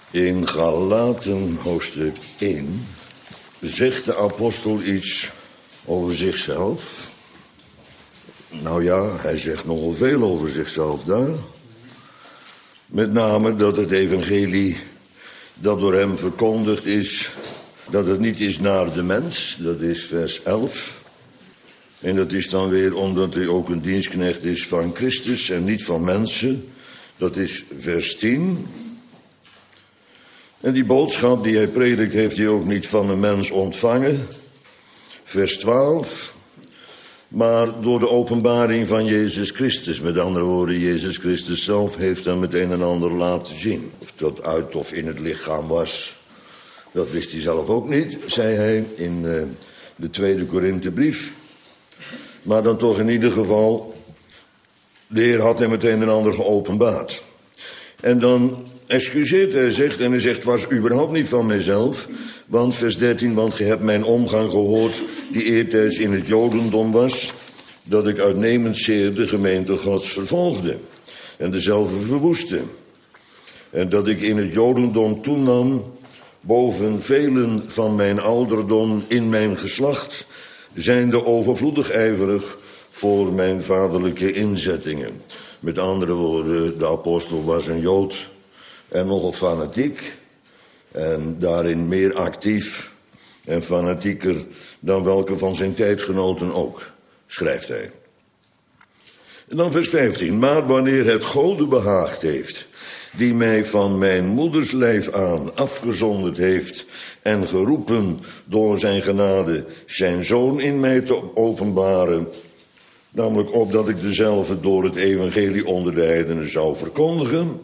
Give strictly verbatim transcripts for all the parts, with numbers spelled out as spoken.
In Galaten hoofdstuk één zegt de apostel iets over zichzelf. Nou ja, hij zegt nogal veel over zichzelf daar. Met name dat het evangelie dat door hem verkondigd is, dat het niet is naar de mens, dat is vers elf. En dat is dan weer omdat hij ook een dienstknecht is van Christus en niet van mensen. Dat is vers tien. En die boodschap die hij predikt heeft hij ook niet van een mens ontvangen. Vers twaalf. Maar door de openbaring van Jezus Christus. Met andere woorden, Jezus Christus zelf heeft hem het een en ander laten zien. Of dat uit of in het lichaam was, dat wist hij zelf ook niet, zei hij in uh, de tweede Korinthebrief. Maar dan toch in ieder geval, de Heer had hem het een en ander geopenbaard. En dan excuseert hij zich en hij zegt, het was überhaupt niet van mijzelf. Want vers dertien, want ge hebt mijn omgang gehoord die eertijds in het Jodendom was, dat ik uitnemend zeer de gemeente Gods vervolgde en dezelfde verwoestte. En dat ik in het Jodendom toenam boven velen van mijn ouderdom in mijn geslacht, zijnde overvloedig ijverig voor mijn vaderlijke inzettingen. Met andere woorden, de apostel was een Jood en nogal fanatiek. En daarin meer actief en fanatieker dan welke van zijn tijdgenoten ook, schrijft hij. En dan vers vijftien. Maar wanneer het Gode behaagd heeft, die mij van mijn moeders lijf aan afgezonderd heeft en geroepen door zijn genade zijn zoon in mij te openbaren, namelijk opdat ik dezelfde door het evangelie onder de heidenen zou verkondigen,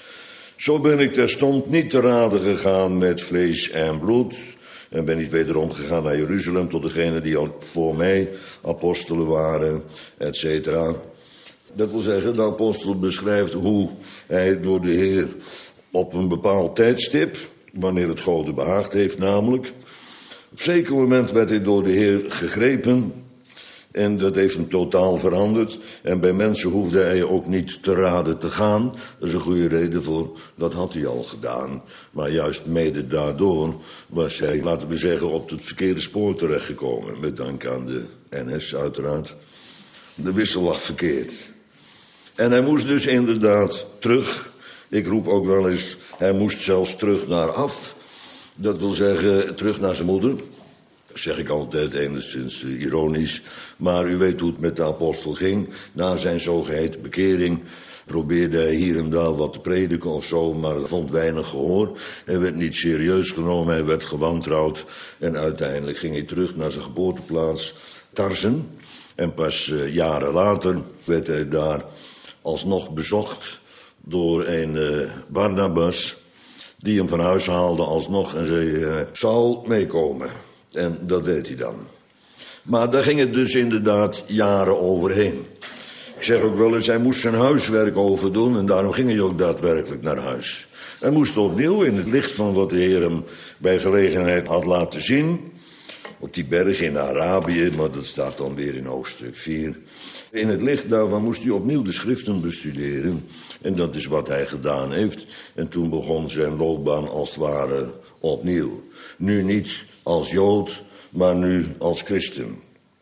zo ben ik terstond niet te rade gegaan met vlees en bloed en ben niet wederom gegaan naar Jeruzalem tot degenen die al voor mij apostelen waren, et cetera. Dat wil zeggen, de apostel beschrijft hoe hij door de Heer op een bepaald tijdstip, wanneer het Gode behaagd heeft namelijk, op een zeker moment werd hij door de Heer gegrepen. En dat heeft hem totaal veranderd. En bij mensen hoefde hij ook niet te raden te gaan. Dat is een goede reden voor, dat had hij al gedaan. Maar juist mede daardoor was hij, laten we zeggen, op het verkeerde spoor terechtgekomen. Met dank aan de N S uiteraard. De wissel lag verkeerd. En hij moest dus inderdaad terug. Ik roep ook wel eens, hij moest zelfs terug naar af. Dat wil zeggen, terug naar zijn moeder. Dat zeg ik altijd enigszins ironisch. Maar u weet hoe het met de apostel ging. Na zijn zogeheten bekering probeerde hij hier en daar wat te prediken of zo, maar vond weinig gehoor. Hij werd niet serieus genomen, hij werd gewantrouwd. En uiteindelijk ging hij terug naar zijn geboorteplaats, Tarsen. En pas uh, jaren later werd hij daar alsnog bezocht door een uh, Barnabas, die hem van huis haalde alsnog en zei, uh, Saul meekomen. En dat deed hij dan. Maar daar ging het dus inderdaad jaren overheen. Ik zeg ook wel eens, hij moest zijn huiswerk overdoen en daarom ging hij ook daadwerkelijk naar huis. Hij moest opnieuw in het licht van wat de Heer hem bij gelegenheid had laten zien, op die berg in Arabië, maar dat staat dan weer in hoofdstuk vier. In het licht daarvan moest hij opnieuw de schriften bestuderen. En dat is wat hij gedaan heeft. En toen begon zijn loopbaan als het ware opnieuw. Nu niet als Jood, maar nu als christen.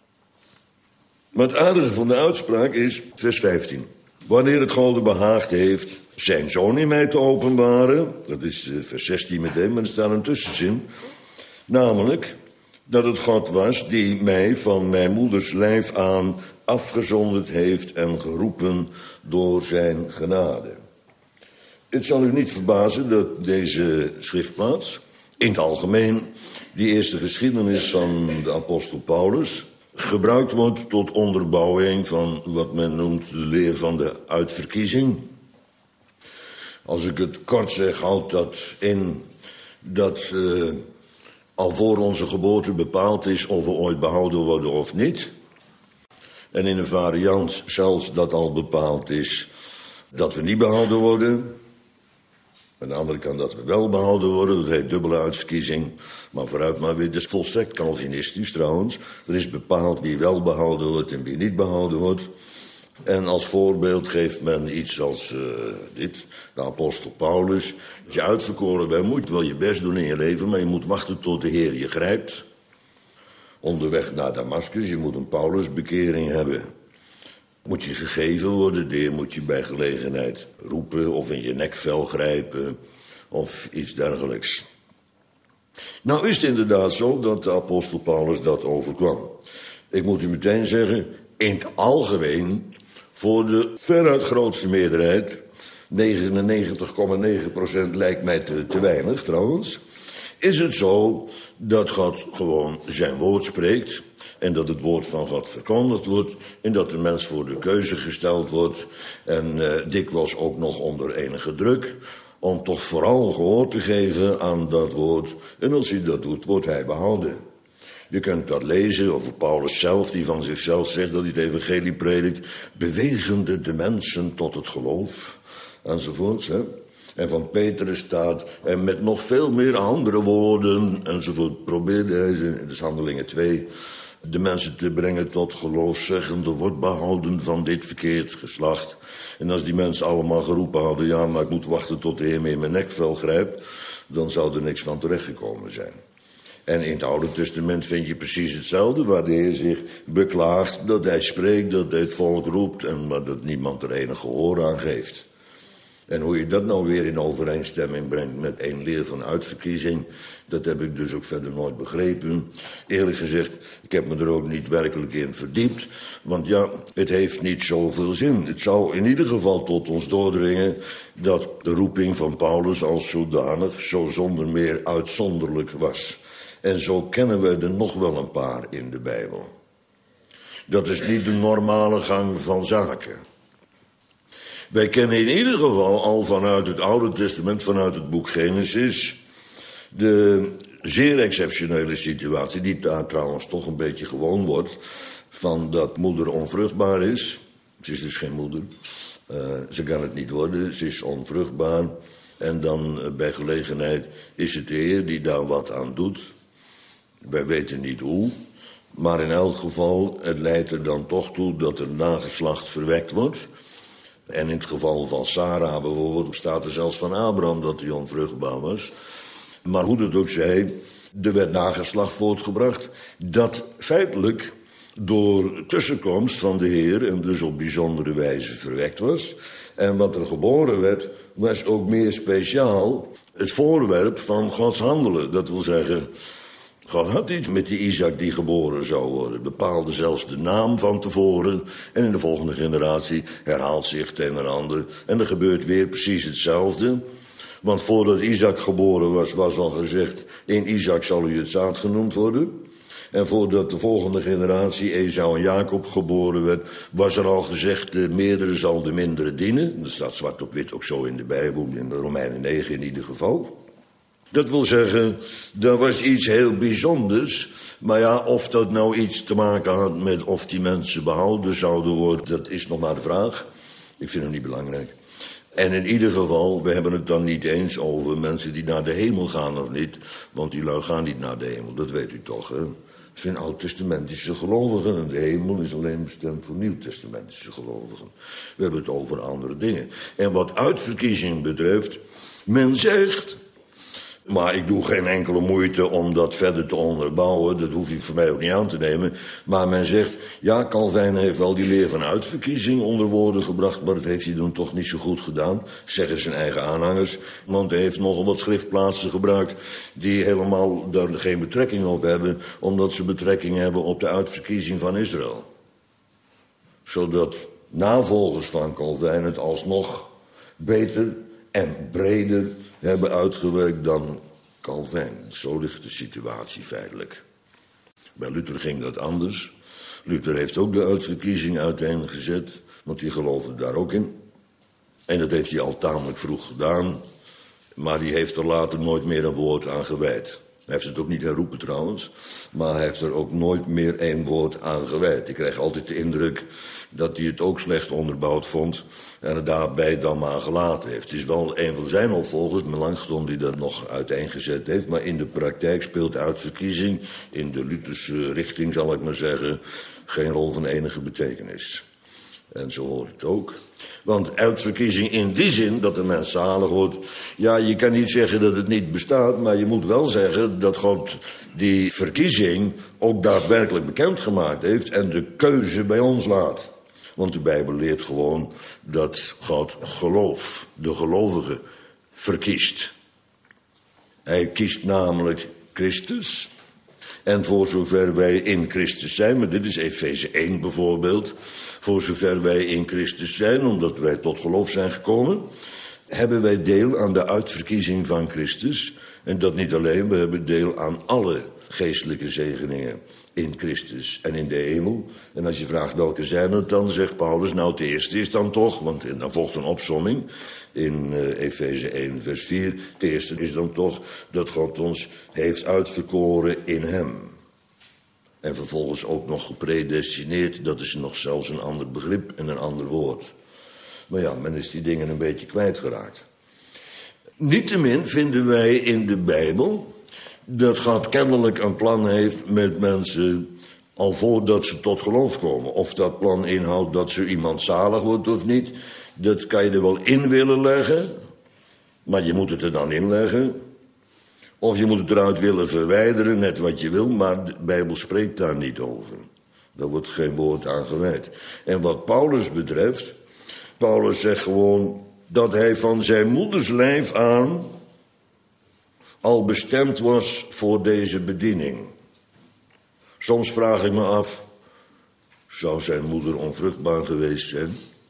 Maar het aardige van de uitspraak is, vers vijftien. Wanneer het Gode behaagd heeft zijn zoon in mij te openbaren, dat is vers zestien meteen, maar er staat een tussenzin, namelijk dat het God was die mij van mijn moeders lijf aan afgezonderd heeft en geroepen door zijn genade. Het zal u niet verbazen dat deze schriftplaats, in het algemeen, die eerste geschiedenis van de apostel Paulus, gebruikt wordt tot onderbouwing van wat men noemt de leer van de uitverkiezing. Als ik het kort zeg, houdt dat in dat uh, al voor onze geboorte bepaald is of we ooit behouden worden of niet. En in een variant zelfs dat al bepaald is dat we niet behouden worden. Aan de andere kant dat we wel behouden worden, dat heet dubbele uitverkiezing. Maar vooruit maar weer, dat is volstrekt Calvinistisch trouwens. Er is bepaald wie wel behouden wordt en wie niet behouden wordt. En als voorbeeld geeft men iets als uh, dit, de apostel Paulus. Als je uitverkoren bent, moet je wel je best doen in je leven, maar je moet wachten tot de Heer je grijpt. Onderweg naar Damascus, je moet een Paulusbekering hebben. Moet je gegeven worden, de Heer moet je bij gelegenheid roepen of in je nekvel grijpen of iets dergelijks. Nou is het inderdaad zo dat de apostel Paulus dat overkwam. Ik moet u meteen zeggen, in het algemeen, voor de veruit grootste meerderheid, negenennegentig komma negen procent lijkt mij te, te weinig trouwens, is het zo dat God gewoon zijn woord spreekt en dat het woord van God verkondigd wordt en dat de mens voor de keuze gesteld wordt en uh, dikwijls ook nog onder enige druk om toch vooral gehoor te geven aan dat woord. En als hij dat doet, wordt hij behouden. Je kunt dat lezen over Paulus zelf, die van zichzelf zegt dat hij het evangelie predikt, bewegende de mensen tot het geloof, enzovoorts. Hè? En van Petrus staat, en met nog veel meer andere woorden, enzovoort, probeerde hij ze, dat is Handelingen twee, de mensen te brengen tot geloof, zeggende, wordt behouden van dit verkeerd geslacht. En als die mensen allemaal geroepen hadden, ja, maar ik moet wachten tot de Heer me in mijn nekvel grijpt, dan zou er niks van terechtgekomen zijn. En in het Oude Testament vind je precies hetzelfde, waar de Heer zich beklaagt dat hij spreekt, dat hij het volk roept, en maar dat niemand er enig gehoor aan geeft. En hoe je dat nou weer in overeenstemming brengt met één leer van uitverkiezing, dat heb ik dus ook verder nooit begrepen. Eerlijk gezegd, ik heb me er ook niet werkelijk in verdiept, want ja, het heeft niet zoveel zin. Het zou in ieder geval tot ons doordringen dat de roeping van Paulus als zodanig zo zonder meer uitzonderlijk was. En zo kennen we er nog wel een paar in de Bijbel. Dat is niet de normale gang van zaken. Wij kennen in ieder geval al vanuit het Oude Testament, vanuit het boek Genesis, de zeer exceptionele situatie, die daar trouwens toch een beetje gewoon wordt, van dat moeder onvruchtbaar is. Ze is dus geen moeder. Uh, ze kan het niet worden, ze is onvruchtbaar. En dan uh, bij gelegenheid is het de Heer die daar wat aan doet. Wij weten niet hoe, maar in elk geval, het leidt er dan toch toe dat er nageslacht verwekt wordt. En in het geval van Sarah bijvoorbeeld staat er zelfs van Abraham dat hij onvruchtbaar was. Maar hoe dat ook zij, er werd nageslacht voortgebracht dat feitelijk door tussenkomst van de Heer en dus op bijzondere wijze verwekt was. En wat er geboren werd, was ook meer speciaal het voorwerp van Gods handelen. Dat wil zeggen, God had iets met die Isaac die geboren zou worden. Bepaalde zelfs de naam van tevoren. En in de volgende generatie herhaalt zich het een en ander. En er gebeurt weer precies hetzelfde. Want voordat Isaac geboren was, was al gezegd, in Isaac zal u het zaad genoemd worden. En voordat de volgende generatie, Esau en Jacob, geboren werd, was er al gezegd, de meerdere zal de mindere dienen. Dat staat zwart op wit ook zo in de Bijbel, in de Romeinen negen in ieder geval. Dat wil zeggen, dat was iets heel bijzonders. Maar ja, of dat nou iets te maken had met of die mensen behouden zouden worden, dat is nog maar de vraag. Ik vind het niet belangrijk. En in ieder geval, we hebben het dan niet eens over mensen die naar de hemel gaan of niet. Want die lui gaan niet naar de hemel, dat weet u toch, hè? Het zijn oud-testamentische gelovigen en de hemel is alleen bestemd voor nieuw-testamentische gelovigen. We hebben het over andere dingen. En wat uitverkiezing betreft, men zegt, maar ik doe geen enkele moeite om dat verder te onderbouwen, dat hoef je voor mij ook niet aan te nemen. Maar men zegt, ja, Calvijn heeft wel die leer van uitverkiezing onder woorden gebracht, maar dat heeft hij dan toch niet zo goed gedaan, zeggen zijn eigen aanhangers. Want hij heeft nogal wat schriftplaatsen gebruikt die helemaal daar geen betrekking op hebben, omdat ze betrekking hebben op de uitverkiezing van Israël. Zodat navolgers van Calvijn het alsnog beter en breder hebben uitgewerkt dan Calvijn. Zo ligt de situatie feitelijk. Bij Luther ging dat anders. Luther heeft ook de uitverkiezing uiteengezet, want die geloofde daar ook in. En dat heeft hij al tamelijk vroeg gedaan, maar die heeft er later nooit meer een woord aan gewijd. Hij heeft het ook niet herroepen trouwens, maar hij heeft er ook nooit meer één woord aan gewijd. Ik krijg altijd de indruk dat hij het ook slecht onderbouwd vond en het daarbij dan maar gelaten heeft. Het is wel een van zijn opvolgers, Melanchthon, die dat nog uiteengezet heeft, maar in de praktijk speelt uitverkiezing, in de Lutherse richting zal ik maar zeggen, geen rol van enige betekenis. En zo hoort het ook. Want uitverkiezing in die zin dat de mens zalig wordt. Ja, je kan niet zeggen dat het niet bestaat, maar je moet wel zeggen dat God die verkiezing ook daadwerkelijk bekendgemaakt heeft en de keuze bij ons laat. Want de Bijbel leert gewoon dat God geloof, de gelovige, verkiest. Hij kiest namelijk Christus. En voor zover wij in Christus zijn, maar dit is Efeze één bijvoorbeeld. Voor zover wij in Christus zijn, omdat wij tot geloof zijn gekomen, hebben wij deel aan de uitverkiezing van Christus. En dat niet alleen, we hebben deel aan alle geestelijke zegeningen in Christus en in de hemel. En als je vraagt welke zijn het dan, zegt Paulus, nou het eerste is dan toch, want dan volgt een opsomming in uh, Efeze één vers vier. Het eerste is dan toch dat God ons heeft uitverkoren in hem. En vervolgens ook nog gepredestineerd, dat is nog zelfs een ander begrip en een ander woord. Maar ja, men is die dingen een beetje kwijtgeraakt. Niettemin vinden wij in de Bijbel dat God kennelijk een plan heeft met mensen al voordat ze tot geloof komen. Of dat plan inhoudt dat zo iemand zalig wordt of niet, dat kan je er wel in willen leggen, maar je moet het er dan inleggen. Of je moet het eruit willen verwijderen, net wat je wil, maar de Bijbel spreekt daar niet over. Daar wordt geen woord aan gewijd. En wat Paulus betreft, Paulus zegt gewoon dat hij van zijn moeders lijf aan al bestemd was voor deze bediening. Soms vraag ik me af, zou zijn moeder onvruchtbaar geweest zijn?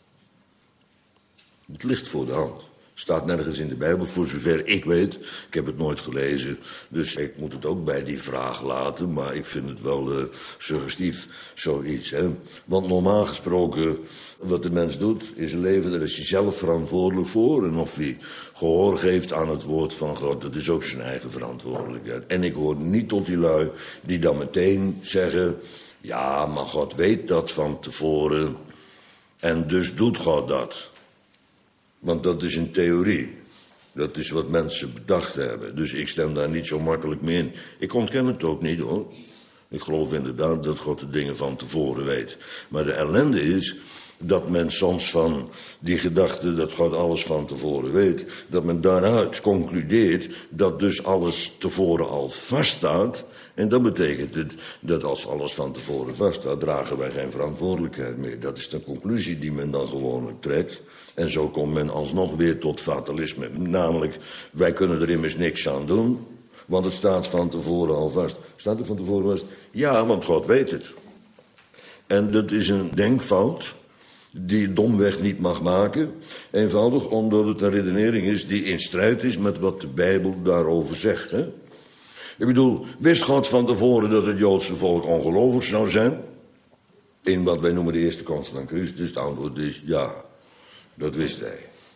Het ligt voor de hand. Staat nergens in de Bijbel, voor zover ik weet. Ik heb het nooit gelezen, dus ik moet het ook bij die vraag laten. Maar ik vind het wel uh, suggestief, zoiets. Hè? Want normaal gesproken, wat de mens doet in zijn leven, daar is hij zelf verantwoordelijk voor. En of hij gehoor geeft aan het woord van God, dat is ook zijn eigen verantwoordelijkheid. En ik hoor niet tot die lui die dan meteen zeggen, ja, maar God weet dat van tevoren en dus doet God dat. Want dat is een theorie. Dat is wat mensen bedacht hebben. Dus ik stem daar niet zo makkelijk mee in. Ik ontken het ook niet hoor. Ik geloof inderdaad dat God de dingen van tevoren weet. Maar de ellende is dat men soms van die gedachte dat God alles van tevoren weet, dat men daaruit concludeert dat dus alles tevoren al vaststaat. En dat betekent het dat als alles van tevoren vaststaat, dragen wij geen verantwoordelijkheid meer. Dat is de conclusie die men dan gewoonlijk trekt. En zo komt men alsnog weer tot fatalisme. Namelijk, wij kunnen er immers niks aan doen, want het staat van tevoren al vast. Staat er van tevoren vast? Ja, want God weet het. En dat is een denkfout die je domweg niet mag maken. Eenvoudig omdat het een redenering is die in strijd is met wat de Bijbel daarover zegt. Hè? Ik bedoel, wist God van tevoren dat het Joodse volk ongelovig zou zijn? In wat wij noemen de eerste komst van Christus. Het antwoord is ja, dat wist hij.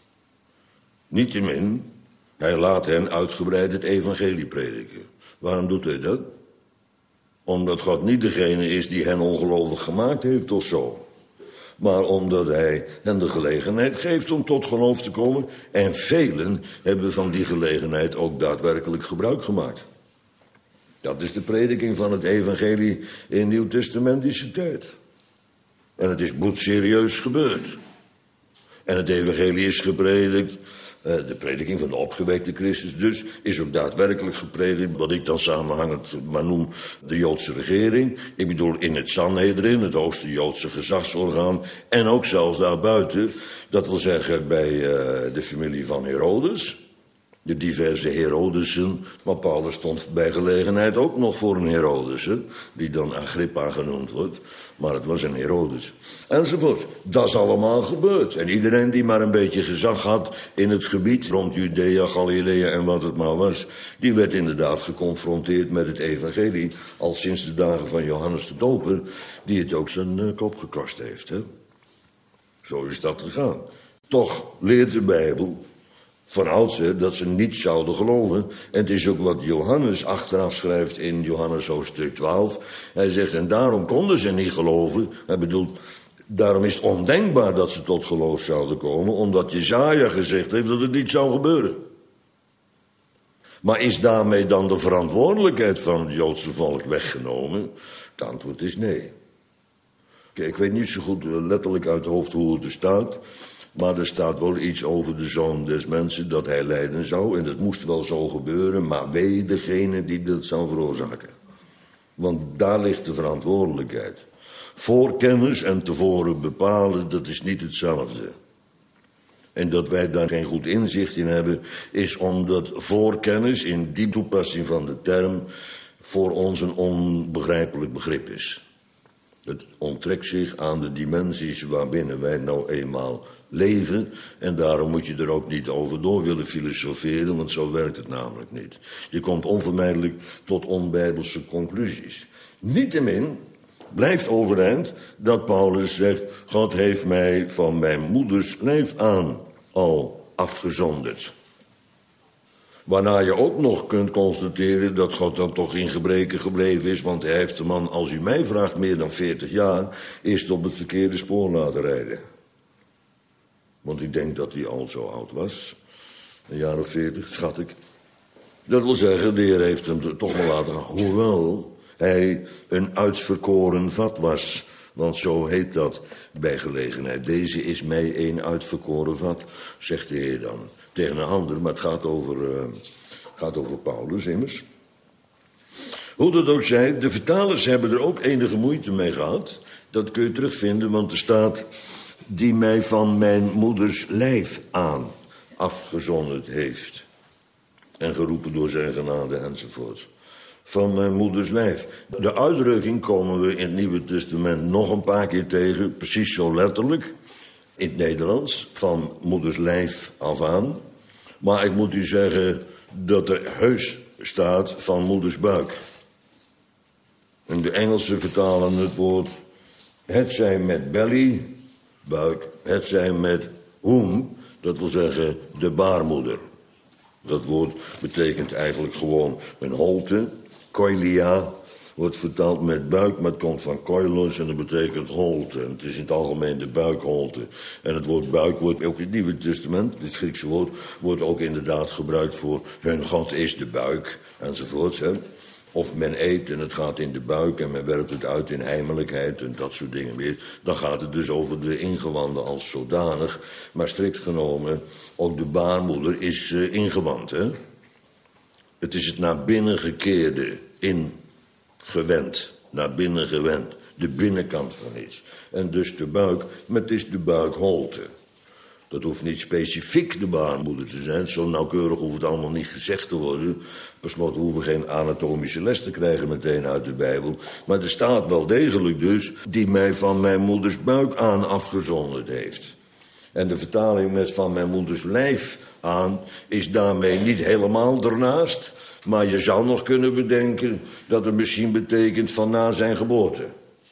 Niettemin, hij laat hen uitgebreid het evangelie prediken. Waarom doet hij dat? Omdat God niet degene is die hen ongelovig gemaakt heeft of zo. Maar omdat hij hen de gelegenheid geeft om tot geloof te komen. En velen hebben van die gelegenheid ook daadwerkelijk gebruik gemaakt. Dat is de prediking van het evangelie in nieuwtestamentische tijd. En het is bloedserieus gebeurd. En het evangelie is gepredikt. De prediking van de opgewekte Christus dus is ook daadwerkelijk gepredikt. Wat ik dan samenhangend maar noem de Joodse regering. Ik bedoel in het Sanhedrin, het hoogste Joodse gezagsorgaan. En ook zelfs daarbuiten. Dat wil zeggen bij uh, de familie van Herodes. De diverse Herodesen. Maar Paulus stond bij gelegenheid ook nog voor een Herodes. Hè, die dan Agrippa genoemd wordt. Maar het was een Herodes. Enzovoort. Dat is allemaal gebeurd. En iedereen die maar een beetje gezag had in het gebied rond Judea, Galilea en wat het maar was. Die werd inderdaad geconfronteerd met het evangelie. Al sinds de dagen van Johannes de Doper. Die het ook zijn uh, kop gekost heeft. Hè. Zo is dat gegaan. Toch leert de Bijbel van oudsher dat ze niet zouden geloven. En het is ook wat Johannes achteraf schrijft in Johannes hoofdstuk twaalf. Hij zegt, en daarom konden ze niet geloven. Hij bedoelt, daarom is het ondenkbaar dat ze tot geloof zouden komen, omdat Jesaja gezegd heeft dat het niet zou gebeuren. Maar is daarmee dan de verantwoordelijkheid van het Joodse volk weggenomen? Het antwoord is nee. Kijk, ik weet niet zo goed letterlijk uit het hoofd hoe het er staat. Maar er staat wel iets over de Zoon des Mensen, dat hij lijden zou. En dat moest wel zo gebeuren, maar wee degene die dat zou veroorzaken. Want daar ligt de verantwoordelijkheid. Voorkennis en tevoren bepalen, dat is niet hetzelfde. En dat wij daar geen goed inzicht in hebben, is omdat voorkennis in die toepassing van de term voor ons een onbegrijpelijk begrip is. Het onttrekt zich aan de dimensies waarbinnen wij nou eenmaal leven. En daarom moet je er ook niet over door willen filosoferen, want zo werkt het namelijk niet. Je komt onvermijdelijk tot onbijbelse conclusies. Niettemin blijft overeind dat Paulus zegt: God heeft mij van mijn moeders lijf aan al afgezonderd. Waarna je ook nog kunt constateren dat God dan toch in gebreken gebleven is, want hij heeft de man, als u mij vraagt, meer dan veertig jaar, eerst op het verkeerde spoor laten rijden. Want ik denk dat hij al zo oud was, een jaar of veertig, schat ik. Dat wil zeggen, de Heer heeft hem toch maar laten gaan, hoewel hij een uitverkoren vat was. Want zo heet dat bij gelegenheid. Deze is mij een uitverkoren vat, zegt de Heer dan tegen een ander. Maar het gaat over, uh, gaat over Paulus immers. Hoe dat ook zij, de vertalers hebben er ook enige moeite mee gehad. Dat kun je terugvinden, want er staat: die mij van mijn moeders lijf aan afgezonderd heeft. En geroepen door zijn genade enzovoort. Van mijn moeders lijf. De uitdrukking komen we in het Nieuwe Testament nog een paar keer tegen, precies zo letterlijk, in het Nederlands, van moeders lijf af aan. Maar ik moet u zeggen dat er heus staat van moeders buik. En de Engelsen vertalen het woord, het zij met belly, buik, het zij met womb, dat wil zeggen de baarmoeder. Dat woord betekent eigenlijk gewoon een holte. Koilia wordt vertaald met buik, maar het komt van koilos en dat betekent holte. En het is in het algemeen de buikholte. En het woord buik wordt ook in het Nieuwe Testament, dit Griekse woord, wordt ook inderdaad gebruikt voor hun God is de buik, enzovoorts. Hè. Of men eet en het gaat in de buik en men werpt het uit in heimelijkheid en dat soort dingen meer. Dan gaat het dus over de ingewanden als zodanig. Maar strikt genomen, ook de baarmoeder is uh, ingewand, hè. Het is het naar binnen gekeerde, ingewend, naar binnen gewend, de binnenkant van iets. En dus de buik, maar het is de buikholte. Dat hoeft niet specifiek de baarmoeder te zijn, zo nauwkeurig hoeft het allemaal niet gezegd te worden. Per slot hoeven we geen anatomische les te krijgen meteen uit de Bijbel. Maar er staat wel degelijk dus, die mij van mijn moeders buik aan afgezonderd heeft. En de vertaling met van mijn moeders lijf aan is daarmee niet helemaal ernaast. Maar je zou nog kunnen bedenken dat het misschien betekent van na zijn geboorte.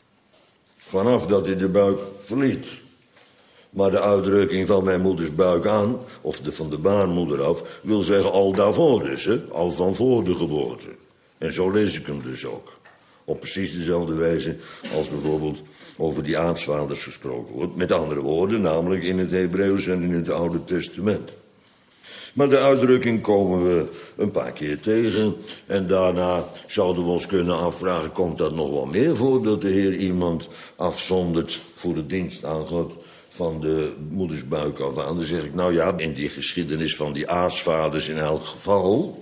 Vanaf dat hij de buik verliet. Maar de uitdrukking van mijn moeders buik aan, of de van de baarmoeder af, wil zeggen al daarvoor dus, hè? Al van voor de geboorte. En zo lees ik hem dus ook. Op precies dezelfde wijze als bijvoorbeeld over die aartsvaders gesproken wordt. Met andere woorden, namelijk in het Hebreeuws en in het Oude Testament. Maar de uitdrukking komen we een paar keer tegen. En daarna zouden we ons kunnen afvragen, komt dat nog wel meer voor, dat de Heer iemand afzondert voor de dienst aan God van de moedersbuik af aan? Dan zeg ik, nou ja, in die geschiedenis van die aartsvaders in elk geval.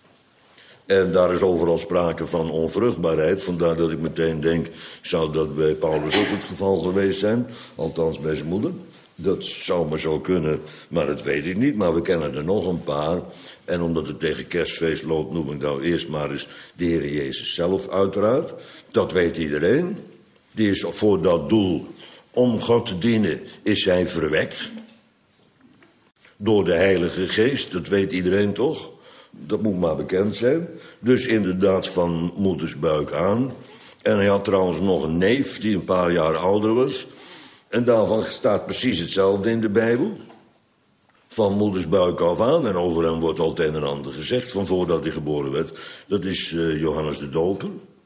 En daar is overal sprake van onvruchtbaarheid. Vandaar dat ik meteen denk, zou dat bij Paulus ook het geval geweest zijn? Althans bij zijn moeder. Dat zou maar zo kunnen, maar dat weet ik niet. Maar we kennen er nog een paar. En omdat het tegen kerstfeest loopt, noem ik nou eerst maar eens de Heer Jezus zelf uiteraard. Dat weet iedereen. Die is voor dat doel, om God te dienen, is hij verwekt. Door de Heilige Geest, dat weet iedereen toch? Dat moet maar bekend zijn. Dus inderdaad van moedersbuik aan. En hij had trouwens nog een neef die een paar jaar ouder was. En daarvan staat precies hetzelfde in de Bijbel. Van moedersbuik af aan. En over hem wordt al het een en ander gezegd. Van voordat hij geboren werd. Dat is uh, Johannes de Doper.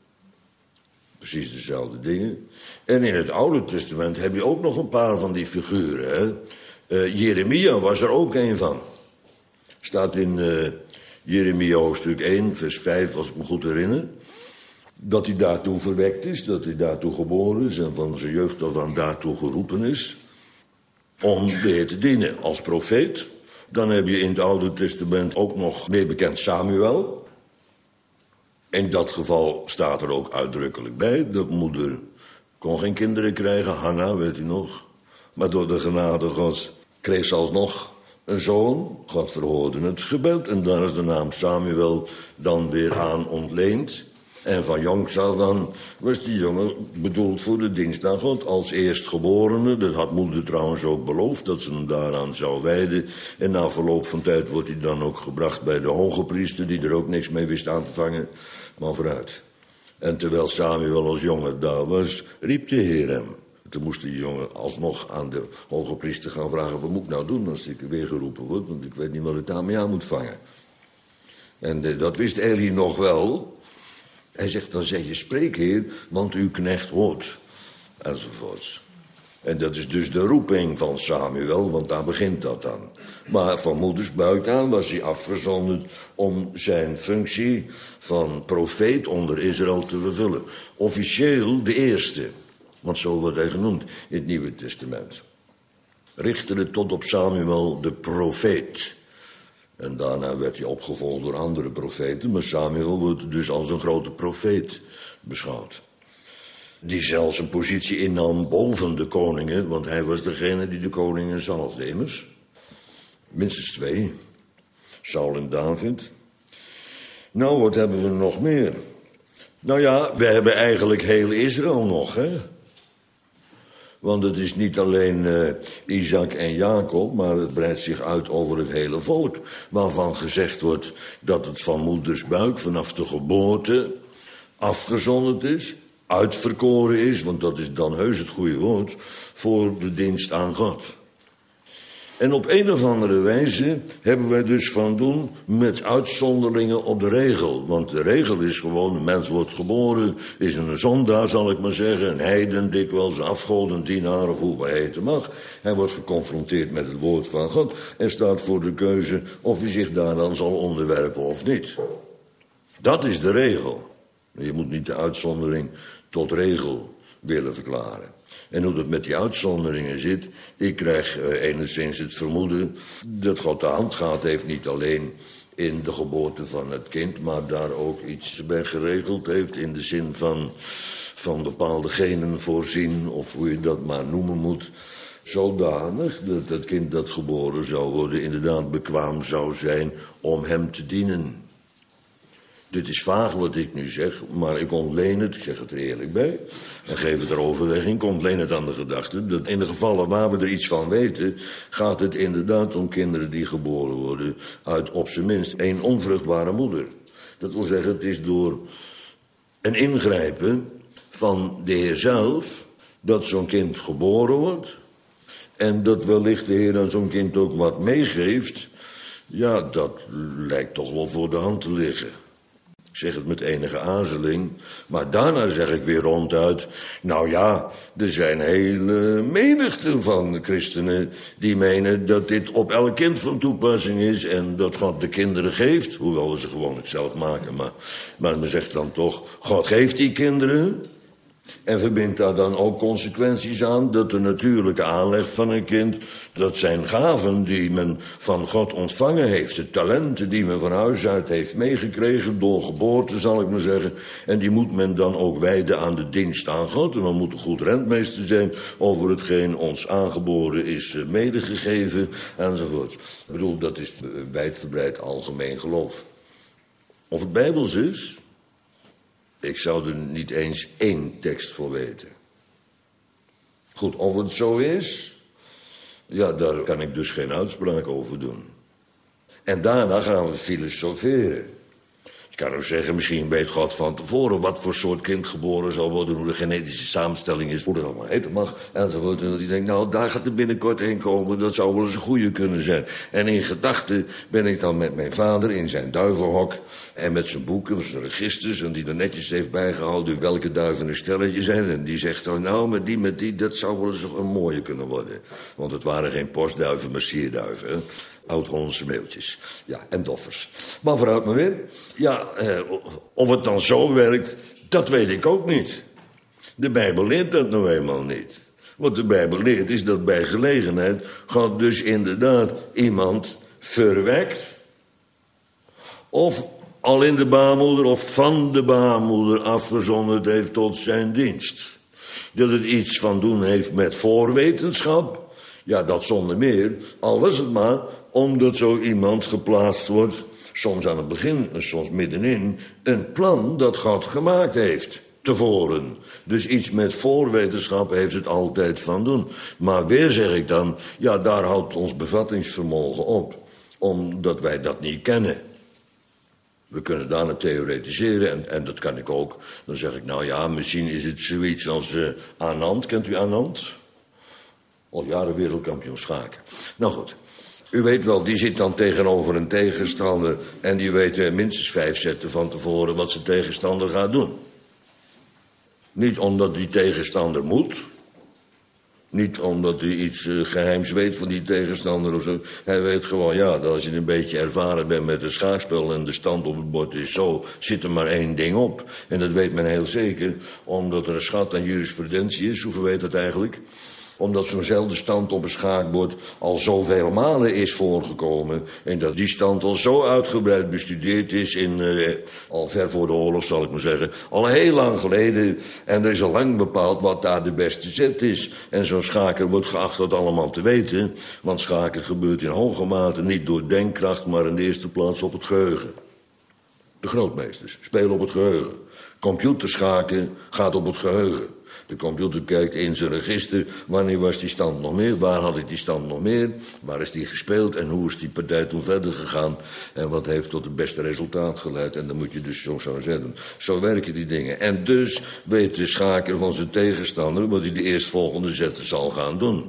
Precies dezelfde dingen. En in het Oude Testament heb je ook nog een paar van die figuren. Hè? Uh, Jeremia was er ook een van. Staat in uh, Jeremia hoofdstuk één, vers vijf, als ik me goed herinner. Dat hij daartoe verwekt is, dat hij daartoe geboren is en van zijn jeugd af aan daartoe geroepen is. Om de Heer te dienen als profeet. Dan heb je in het Oude Testament ook nog meer bekend Samuel. In dat geval staat er ook uitdrukkelijk bij dat moeder kon geen kinderen krijgen, Hanna, weet u nog. Maar door de genade Gods kreeg ze alsnog een zoon. God verhoorde het gebed en daar is de naam Samuel dan weer aan ontleend. En van jongs af aan was die jongen bedoeld voor de dienst aan God als eerstgeborene. Dat had moeder trouwens ook beloofd, dat ze hem daaraan zou wijden. En na verloop van tijd wordt hij dan ook gebracht bij de hoge priester, die er ook niks mee wist aan te vangen. Maar vooruit. En terwijl Samuel als jongen daar was, riep de Heer hem. Toen moest die jongen alsnog aan de hoge priester gaan vragen, wat moet ik nou doen als ik weer geroepen word? Want ik weet niet wat ik daarmee aan moet vangen. En eh, dat wist Eli nog wel. Hij zegt, dan zeg je, spreek Heer, want uw knecht hoort. Enzovoorts. En dat is dus de roeping van Samuel, want daar begint dat dan. Maar van moeders buik aan was hij afgezonderd om zijn functie van profeet onder Israël te vervullen. Officieel de eerste, want zo wordt hij genoemd in het Nieuwe Testament. Richtte het tot op Samuel de profeet. En daarna werd hij opgevolgd door andere profeten, maar Samuel wordt dus als een grote profeet beschouwd. Die zelfs een positie innam boven de koningen, want hij was degene die de koningen zalfde immers. Minstens twee, Saul en David. Nou, wat hebben we nog meer? Nou ja, we hebben eigenlijk heel Israël nog, hè. Want het is niet alleen uh, Isaac en Jacob, maar het breidt zich uit over het hele volk. Waarvan gezegd wordt dat het van moeders buik vanaf de geboorte afgezonderd is, uitverkoren is, want dat is dan heus het goede woord, voor de dienst aan God. En op een of andere wijze hebben wij dus van doen met uitzonderingen op de regel. Want de regel is gewoon, een mens wordt geboren, is een zondaar zal ik maar zeggen, een heiden dikwijls, een afgodendienaar of hoe hij heten mag. Hij wordt geconfronteerd met het woord van God en staat voor de keuze of hij zich daar dan zal onderwerpen of niet. Dat is de regel. Je moet niet de uitzondering tot regel willen verklaren. En hoe dat met die uitzonderingen zit, ik krijg uh, enigszins het vermoeden dat God de hand gaat heeft niet alleen in de geboorte van het kind, maar daar ook iets bij geregeld heeft in de zin van, van bepaalde genen voorzien, of hoe je dat maar noemen moet, zodanig dat het kind dat geboren zou worden inderdaad bekwaam zou zijn om hem te dienen. Dit is vaag wat ik nu zeg, maar ik ontleen het, ik zeg het er eerlijk bij, en geef het er overweging, ik ontleen het aan de gedachte, dat in de gevallen waar we er iets van weten, gaat het inderdaad om kinderen die geboren worden uit op zijn minst één onvruchtbare moeder. Dat wil zeggen, het is door een ingrijpen van de Heer zelf, dat zo'n kind geboren wordt, en dat wellicht de Heer aan zo'n kind ook wat meegeeft, ja, dat lijkt toch wel voor de hand te liggen. Ik zeg het met enige aarzeling, maar daarna zeg ik weer ronduit, nou ja, er zijn hele menigte van christenen die menen dat dit op elk kind van toepassing is en dat God de kinderen geeft, hoewel we ze gewoon het zelf maken, maar, maar men zegt dan toch, God geeft die kinderen en verbindt daar dan ook consequenties aan dat de natuurlijke aanleg van een kind, dat zijn gaven die men van God ontvangen heeft, de talenten die men van huis uit heeft meegekregen, door geboorte zal ik maar zeggen, en die moet men dan ook wijden aan de dienst aan God, en dan moet een goed rentmeester zijn over hetgeen ons aangeboren is medegegeven, enzovoort. Ik bedoel, dat is wijdverbreid algemeen geloof. Of het Bijbels is, ik zou er niet eens één tekst voor weten. Goed, of het zo is, ja, daar kan ik dus geen uitspraak over doen. En daarna gaan we filosoferen. Je kan ook zeggen, misschien weet God van tevoren wat voor soort kind geboren zal worden, hoe de genetische samenstelling is, hoe dat allemaal heten mag, enzovoort. En dat hij denkt, nou, daar gaat er binnenkort heen komen, dat zou wel eens een goede kunnen zijn. En in gedachten ben ik dan met mijn vader in zijn duivenhok en met zijn boeken, zijn registers, en die er netjes heeft bijgehouden welke duiven een stelletje zijn. En die zegt dan, nou, met die, met die, dat zou wel eens een mooie kunnen worden. Want het waren geen postduiven, maar sierduiven, hè. Oud-Hollandse meeltjes. Ja, en doffers. Maar vooruit maar weer. Ja, eh, of het dan zo werkt, Dat weet ik ook niet. De Bijbel leert dat nou eenmaal niet. Wat de Bijbel leert is dat bij gelegenheid God dus inderdaad iemand verwekt. Of al in de baarmoeder of van de baarmoeder afgezonderd heeft tot zijn dienst. Dat het iets van doen heeft met voorwetenschap. Ja, dat zonder meer. Al was het maar omdat zo iemand geplaatst wordt, soms aan het begin en soms middenin, een plan dat God gemaakt heeft. Tevoren. Dus iets met voorwetenschap heeft het altijd van doen. Maar weer zeg ik dan, ja, daar houdt ons bevattingsvermogen op. Omdat wij dat niet kennen. We kunnen daarna theoretiseren en, en dat kan ik ook. Dan zeg ik, nou ja, misschien is het zoiets als uh, Anand. Kent u Anand? Al jaren wereldkampioen schaken. Nou goed. U weet wel, die zit dan tegenover een tegenstander en die weet uh, minstens vijf zetten van tevoren wat zijn tegenstander gaat doen. Niet omdat die tegenstander moet. Niet omdat hij iets uh, geheims weet van die tegenstander of zo. Hij weet gewoon, ja, dat als je een beetje ervaren bent met het schaakspel en de stand op het bord is zo, zit er maar één ding op. En dat weet men heel zeker, omdat er een schat aan jurisprudentie is. Hoeveel weet dat eigenlijk? Omdat zo'nzelfde stand op een schaakbord al zoveel malen is voorgekomen. En dat die stand al zo uitgebreid bestudeerd is in, uh, al ver voor de oorlog zal ik maar zeggen. Al heel lang geleden. En er is al lang bepaald wat daar de beste zet is. En zo'n schaker wordt geacht dat allemaal te weten. Want schaken gebeurt in hoge mate niet door denkkracht, maar in de eerste plaats op het geheugen. De grootmeesters spelen op het geheugen. Computerschaken gaat op het geheugen. De computer kijkt in zijn register, wanneer was die stand nog meer, waar had ik die stand nog meer, waar is die gespeeld en hoe is die partij toen verder gegaan en wat heeft tot het beste resultaat geleid. En dan moet je dus zo zo zetten. Zo werken die dingen. En dus weet de schaker van zijn tegenstander wat hij de eerstvolgende zetten zal gaan doen.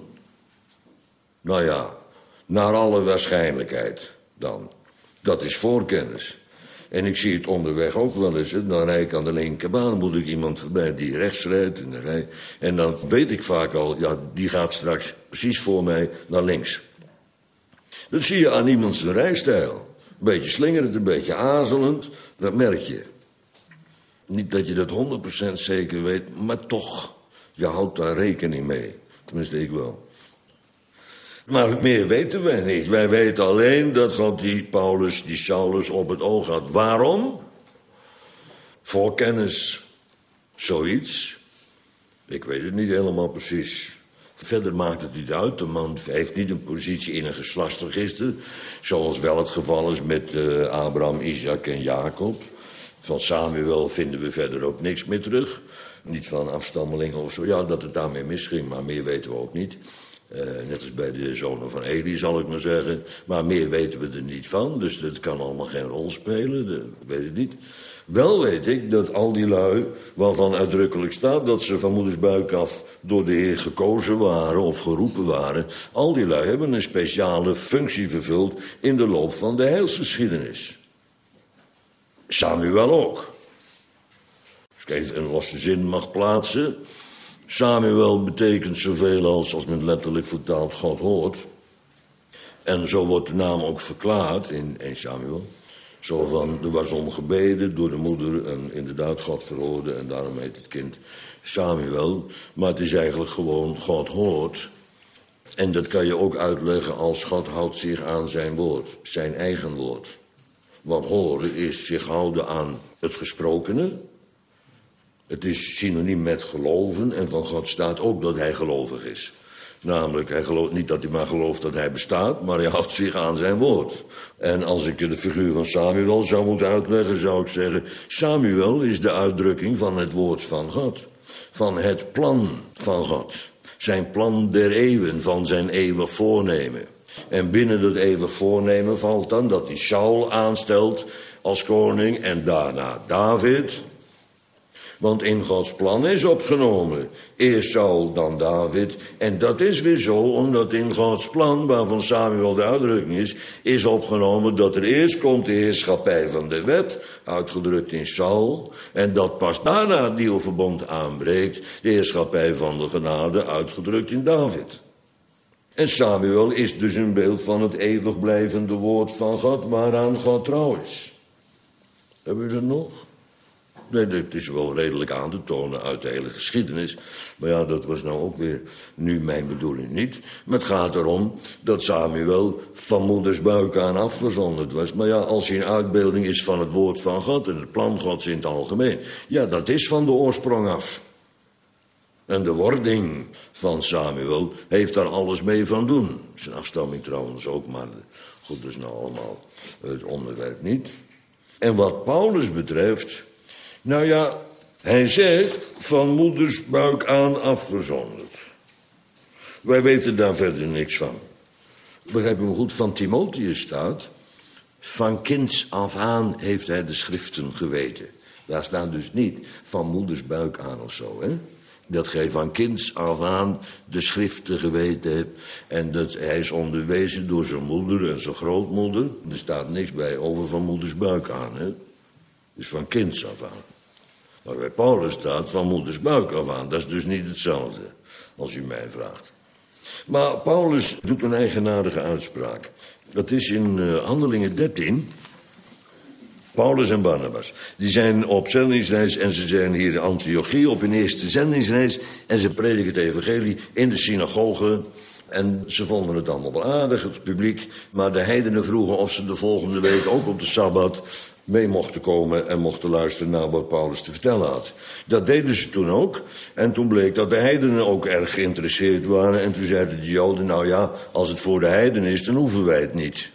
Nou ja, naar alle waarschijnlijkheid dan. Dat is voorkennis. En ik zie het onderweg ook wel eens. Dan rijd ik aan de linkerbaan, dan moet ik iemand voorbij die rechts rijdt. En dan, rijd, en dan weet ik vaak al, ja, die gaat straks precies voor mij naar links. Dat zie je aan iemand zijn rijstijl. Een beetje slingerend, een beetje aarzelend. Dat merk je. Niet dat je dat honderd procent zeker weet, maar toch. Je houdt daar rekening mee. Tenminste, ik wel. Maar meer weten wij niet. Wij weten alleen dat God die Paulus, die Saulus op het oog had. Waarom? Voorkennis. Zoiets. Ik weet het niet helemaal precies. Verder maakt het niet uit. De man heeft niet een positie in een geslachtsregister. Zoals wel het geval is met uh, Abraham, Isaac en Jacob. Van Samuel vinden we verder ook niks meer terug. Niet van afstammelingen of zo. Ja, dat het daarmee misging, maar meer weten we ook niet. Uh, net als bij de zonen van Eli, zal ik maar zeggen. Maar meer weten we er niet van, dus dat kan allemaal geen rol spelen. Dat weet ik niet. Wel weet ik dat al die lui, waarvan uitdrukkelijk staat dat ze van moeders buik af door de Heer gekozen waren of geroepen waren, al die lui hebben een speciale functie vervuld in de loop van de heilsgeschiedenis. Samuel ook. Als ik even een losse zin mag plaatsen. Samuel betekent zoveel als, als men letterlijk vertaalt, God hoort. En zo wordt de naam ook verklaard in één Samuel. Zo van, er was om gebeden door de moeder en inderdaad God verhoorde en daarom heet het kind Samuel. Maar het is eigenlijk gewoon God hoort. En dat kan je ook uitleggen als God houdt zich aan zijn woord, zijn eigen woord. Want horen is zich houden aan het gesprokene. Het is synoniem met geloven en van God staat ook dat hij gelovig is. Namelijk, hij gelooft niet dat hij maar gelooft dat hij bestaat, maar hij houdt zich aan zijn woord. En als ik de figuur van Samuel zou moeten uitleggen, zou ik zeggen, Samuel is de uitdrukking van het woord van God. Van het plan van God. Zijn plan der eeuwen, van zijn eeuwig voornemen. En binnen dat eeuwig voornemen valt dan dat hij Saul aanstelt als koning en daarna David. Want in Gods plan is opgenomen. Eerst Saul, dan David. En dat is weer zo, omdat in Gods plan, waarvan Samuel de uitdrukking is, is opgenomen dat er eerst komt de heerschappij van de wet, uitgedrukt in Saul. En dat pas daarna het nieuwe verbond aanbreekt, de heerschappij van de genade, uitgedrukt in David. En Samuel is dus een beeld van het eeuwig blijvende woord van God, waaraan God trouw is. Hebben we dat nog? Nee, dat is wel redelijk aan te tonen uit de hele geschiedenis. Maar ja, dat was nou ook weer nu mijn bedoeling niet. Maar het gaat erom dat Samuel van moeders buik aan afgezonderd was. Maar ja, als hij een uitbeelding is van het woord van God en het plan Gods in het algemeen. Ja, dat is van de oorsprong af. En de wording van Samuel heeft daar alles mee van doen. Zijn afstamming trouwens ook, maar goed, dat is nou allemaal het onderwerp niet. En wat Paulus betreft, nou ja, hij zegt van moeders buik aan afgezonderd. Wij weten daar verder niks van. Begrijp me goed, van Timotheus staat, van kinds af aan heeft hij de schriften geweten. Daar staat dus niet van moeders buik aan of zo, hè. Dat gij van kinds af aan de schriften geweten hebt. En dat hij is onderwezen door zijn moeder en zijn grootmoeder. Er staat niks bij over van moeders buik aan, hè. Dus van kinds af aan. Maar bij Paulus staat van moeders buik af aan. Dat is dus niet hetzelfde, als u mij vraagt. Maar Paulus doet een eigenaardige uitspraak. Dat is in uh, Handelingen dertien... Paulus en Barnabas, die zijn op zendingsreis en ze zijn hier in Antiochie op hun eerste zendingsreis. En ze prediken het evangelie in de synagoge. En ze vonden het allemaal wel aardig, het publiek. Maar de heidenen vroegen of ze de volgende week ook op de Sabbat mee mochten komen en mochten luisteren naar wat Paulus te vertellen had. Dat deden ze toen ook. En toen bleek dat de heidenen ook erg geïnteresseerd waren. En toen zeiden de Joden, nou ja, als het voor de heidenen is, dan hoeven wij het niet.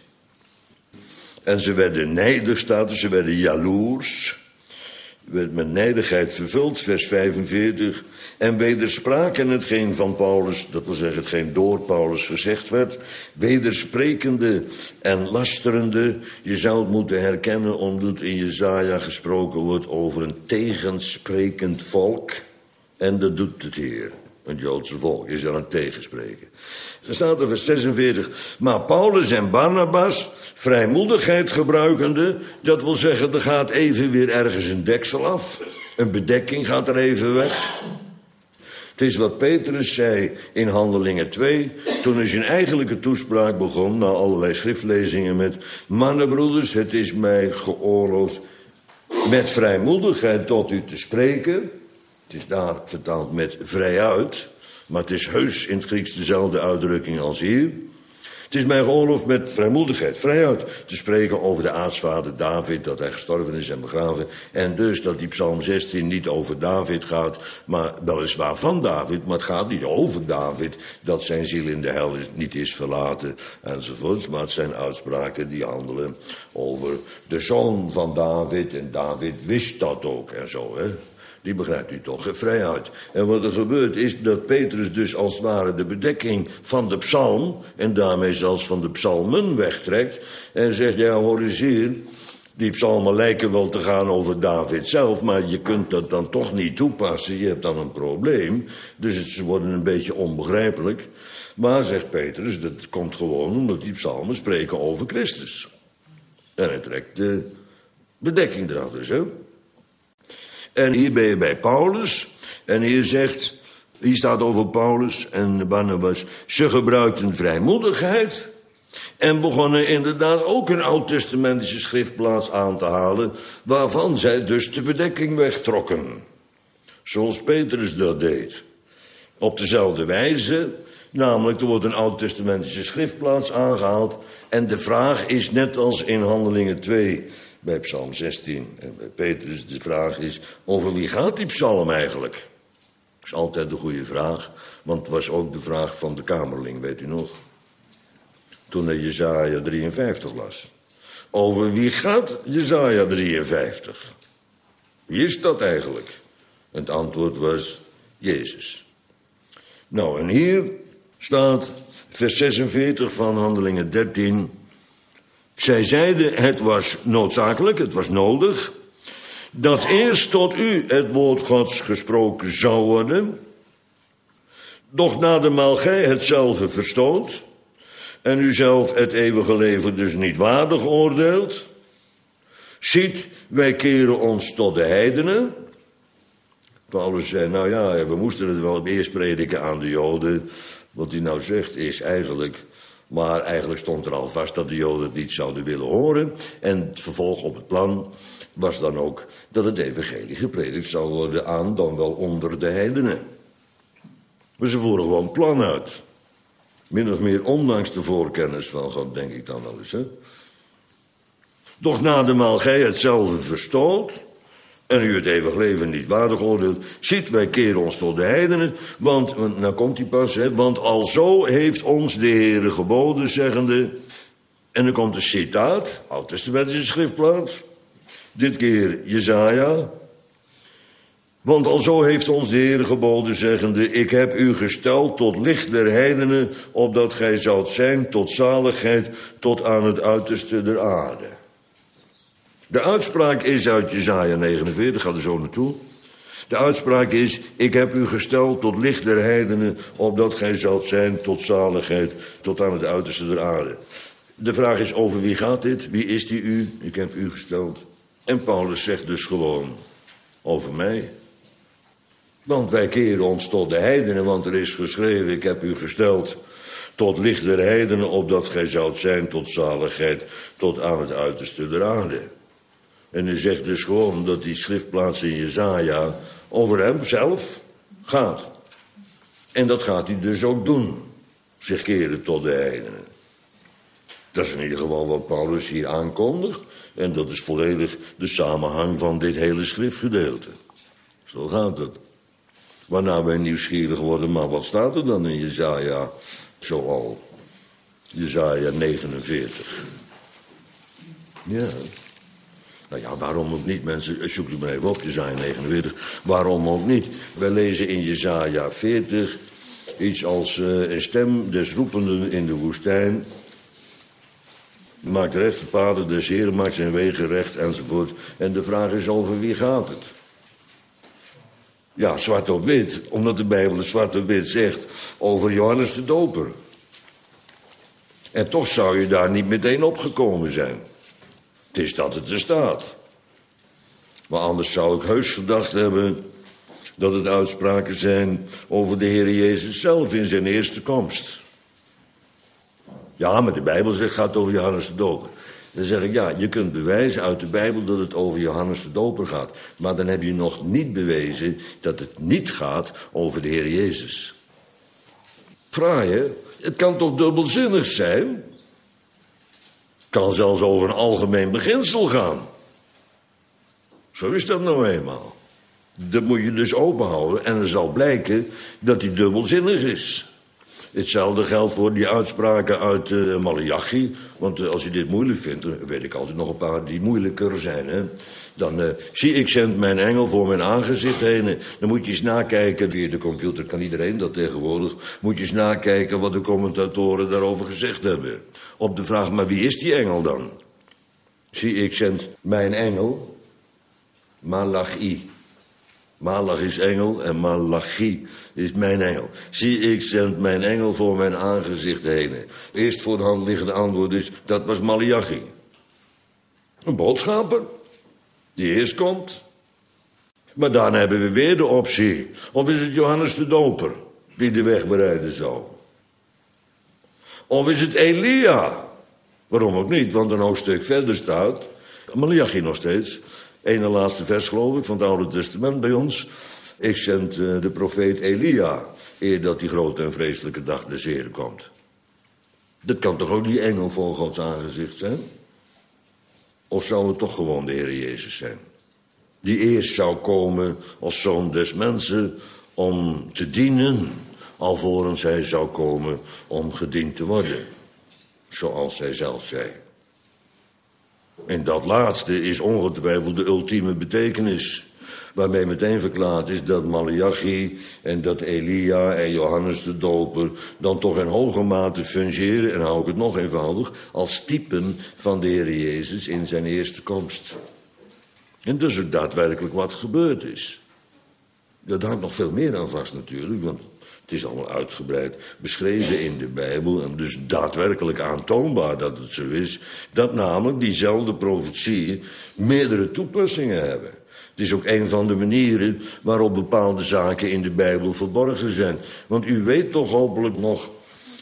En ze werden nijdig, staat er, ze werden jaloers. Werd met nijdigheid vervuld, vers vijfenveertig. En wederspraken hetgeen van Paulus, dat wil zeggen hetgeen door Paulus gezegd werd. Wedersprekende en lasterende. Je zou het moeten herkennen omdat in Jesaja gesproken wordt over een tegensprekend volk. En dat doet het hier. Een Joodse volk is aan het tegenspreken. Er staat er vers zesenveertig. Maar Paulus en Barnabas, vrijmoedigheid gebruikende, dat wil zeggen, er gaat even weer ergens een deksel af. Een bedekking gaat er even weg. Het is wat Petrus zei in Handelingen twee, toen hij zijn eigenlijke toespraak begon, na allerlei schriftlezingen met, mannenbroeders, het is mij geoorloofd met vrijmoedigheid tot u te spreken. Het is daar vertaald met vrijuit, maar het is heus in het Grieks dezelfde uitdrukking als hier. Het is mij geoorloofd met vrijmoedigheid, vrijuit, te spreken over de aartsvader David, dat hij gestorven is en begraven. En dus dat die psalm zestien niet over David gaat, maar weliswaar van David, maar het gaat niet over David, dat zijn ziel in de hel is, niet is verlaten, enzovoorts. Maar het zijn uitspraken die handelen over de zoon van David, en David wist dat ook en zo, hè. Die begrijpt u toch, vrijuit. En wat er gebeurt is dat Petrus dus als het ware de bedekking van de psalm, en daarmee zelfs van de psalmen wegtrekt, en zegt, ja hoor eens hier, die psalmen lijken wel te gaan over David zelf, maar je kunt dat dan toch niet toepassen, je hebt dan een probleem, dus het, ze worden een beetje onbegrijpelijk. Maar, zegt Petrus, dat komt gewoon omdat die psalmen spreken over Christus. En hij trekt de bedekking eraf dus, hè. En hier ben je bij Paulus. En hier zegt, hier staat over Paulus en Barnabas, ze gebruikten vrijmoedigheid en begonnen inderdaad ook een oud-testamentische schriftplaats aan te halen, waarvan zij dus de bedekking wegtrokken. Zoals Petrus dat deed. Op dezelfde wijze, namelijk er wordt een oud-testamentische schriftplaats aangehaald en de vraag is net als in Handelingen twee... bij psalm zestien en bij Petrus, de vraag is, over wie gaat die psalm eigenlijk? Dat is altijd de goede vraag, want het was ook de vraag van de Kamerling, weet u nog? Toen hij Jesaja drieënvijftig las. Over wie gaat Jesaja drieënvijftig? Wie is dat eigenlijk? En het antwoord was, Jezus. Nou, en hier staat vers zesenveertig van Handelingen dertien... Zij zeiden, het was noodzakelijk, het was nodig, dat eerst tot u het woord Gods gesproken zou worden, doch nadermaal gij hetzelfde verstoot, en u zelf het eeuwige leven dus niet waardig oordeelt. Ziet, wij keren ons tot de heidenen. Paulus zei, nou ja, we moesten het wel eerst prediken aan de Joden. Wat hij nou zegt is eigenlijk, Maar eigenlijk stond er al vast dat de Joden het niet zouden willen horen. En het vervolg op het plan was dan ook dat het evangelie gepredikt zou worden aan, dan wel onder de heidenen. Maar ze voeren gewoon plan uit. Min of meer ondanks de voorkennis van God, denk ik dan wel eens. Hè? Doch nademaal gij hetzelfde verstoot en u het eeuwig leven niet waardig oordeelt, ziet, wij keren ons tot de heidenen, want, want nou komt hij pas, hè, want alzo heeft ons de Heere geboden, zeggende, en dan komt een citaat, Oud-testamentische schriftplaats, dit keer Jesaja, want alzo heeft ons de Heere geboden, zeggende, ik heb u gesteld tot licht der heidenen, opdat gij zoudt zijn tot zaligheid, tot aan het uiterste der aarde. De uitspraak is uit Jesaja negenenveertig, ga er zo naartoe. De uitspraak is, ik heb u gesteld tot licht der heidenen, opdat gij zoudt zijn tot zaligheid, tot aan het uiterste der aarde. De vraag is, over wie gaat dit? Wie is die u? Ik heb u gesteld. En Paulus zegt dus gewoon, over mij. Want wij keren ons tot de heidenen, want er is geschreven, ik heb u gesteld tot licht der heidenen, opdat gij zoudt zijn tot zaligheid, tot aan het uiterste der aarde. En hij zegt dus gewoon dat die schriftplaats in Jesaja over hem zelf gaat. En dat gaat hij dus ook doen. Zich keren tot de heidenen. Dat is in ieder geval wat Paulus hier aankondigt. En dat is volledig de samenhang van dit hele schriftgedeelte. Zo gaat het. Waarna wij nieuwsgierig worden, maar wat staat er dan in Jesaja zoal? Jesaja negenenveertig. Ja. Nou ja, waarom ook niet, mensen? Zoek u maar even op, Jesaja negenenveertig. Waarom ook niet? Wij lezen in Jesaja veertig iets als uh, een stem des roependen in de woestijn. Maakt recht de paden des Heren, maakt zijn wegen recht, enzovoort. En de vraag is, over wie gaat het? Ja, zwart op wit, omdat de Bijbel het zwart op wit zegt over Johannes de Doper. En toch zou je daar niet meteen opgekomen zijn. Het is dat het er staat. Maar anders zou ik heus gedacht hebben dat het uitspraken zijn over de Heer Jezus zelf in zijn eerste komst. Ja, maar de Bijbel zegt, gaat over Johannes de Doper. Dan zeg ik, ja, je kunt bewijzen uit de Bijbel dat het over Johannes de Doper gaat. Maar dan heb je nog niet bewezen dat het niet gaat over de Heer Jezus. Fraai, hè? Het kan toch dubbelzinnig zijn? Kan zelfs over een algemeen beginsel gaan. Zo is dat nou eenmaal. Dat moet je dus openhouden en er zal blijken dat die dubbelzinnig is. Hetzelfde geldt voor die uitspraken uit uh, Malachi. Want uh, als je dit moeilijk vindt, dan weet ik altijd nog een paar die moeilijker zijn. Hè? Dan uh, zie ik zend mijn engel voor mijn aangezicht heen. Dan moet je eens nakijken, via de computer kan iedereen dat tegenwoordig. Moet je eens nakijken wat de commentatoren daarover gezegd hebben. Op de vraag, maar wie is die engel dan? Zie ik zend mijn engel, Malachi. Malach is engel en Malachi is mijn engel. Zie, ik zend mijn engel voor mijn aangezicht heen. Eerst voor de hand liggende antwoord is, dat was Malachi. Een boodschapper, die eerst komt. Maar dan hebben we weer de optie. Of is het Johannes de Doper, die de weg bereiden zou? Of is het Elia? Waarom ook niet, want een hoofdstuk verder staat, Malachi nog steeds, ene laatste vers geloof ik van het Oude Testament bij ons. Ik zend uh, de profeet Elia, eer dat die grote en vreselijke dag des Heren komt. Dat kan toch ook die engel voor Gods aangezicht zijn? Of zou het toch gewoon de Heer Jezus zijn? Die eerst zou komen als zoon des mensen om te dienen, alvorens hij zou komen om gediend te worden. Zoals hij zelf zei. En dat laatste is ongetwijfeld de ultieme betekenis. Waarmee meteen verklaard is dat Malachi en dat Elia en Johannes de Doper dan toch in hoge mate fungeren, en hou ik het nog eenvoudig, als typen van de Heer Jezus in zijn eerste komst. En dus er daadwerkelijk wat gebeurd is. Dat hangt nog veel meer aan vast natuurlijk, want het is allemaal uitgebreid beschreven in de Bijbel en dus daadwerkelijk aantoonbaar dat het zo is, dat namelijk diezelfde profetieën meerdere toepassingen hebben. Het is ook een van de manieren waarop bepaalde zaken in de Bijbel verborgen zijn. Want u weet toch hopelijk nog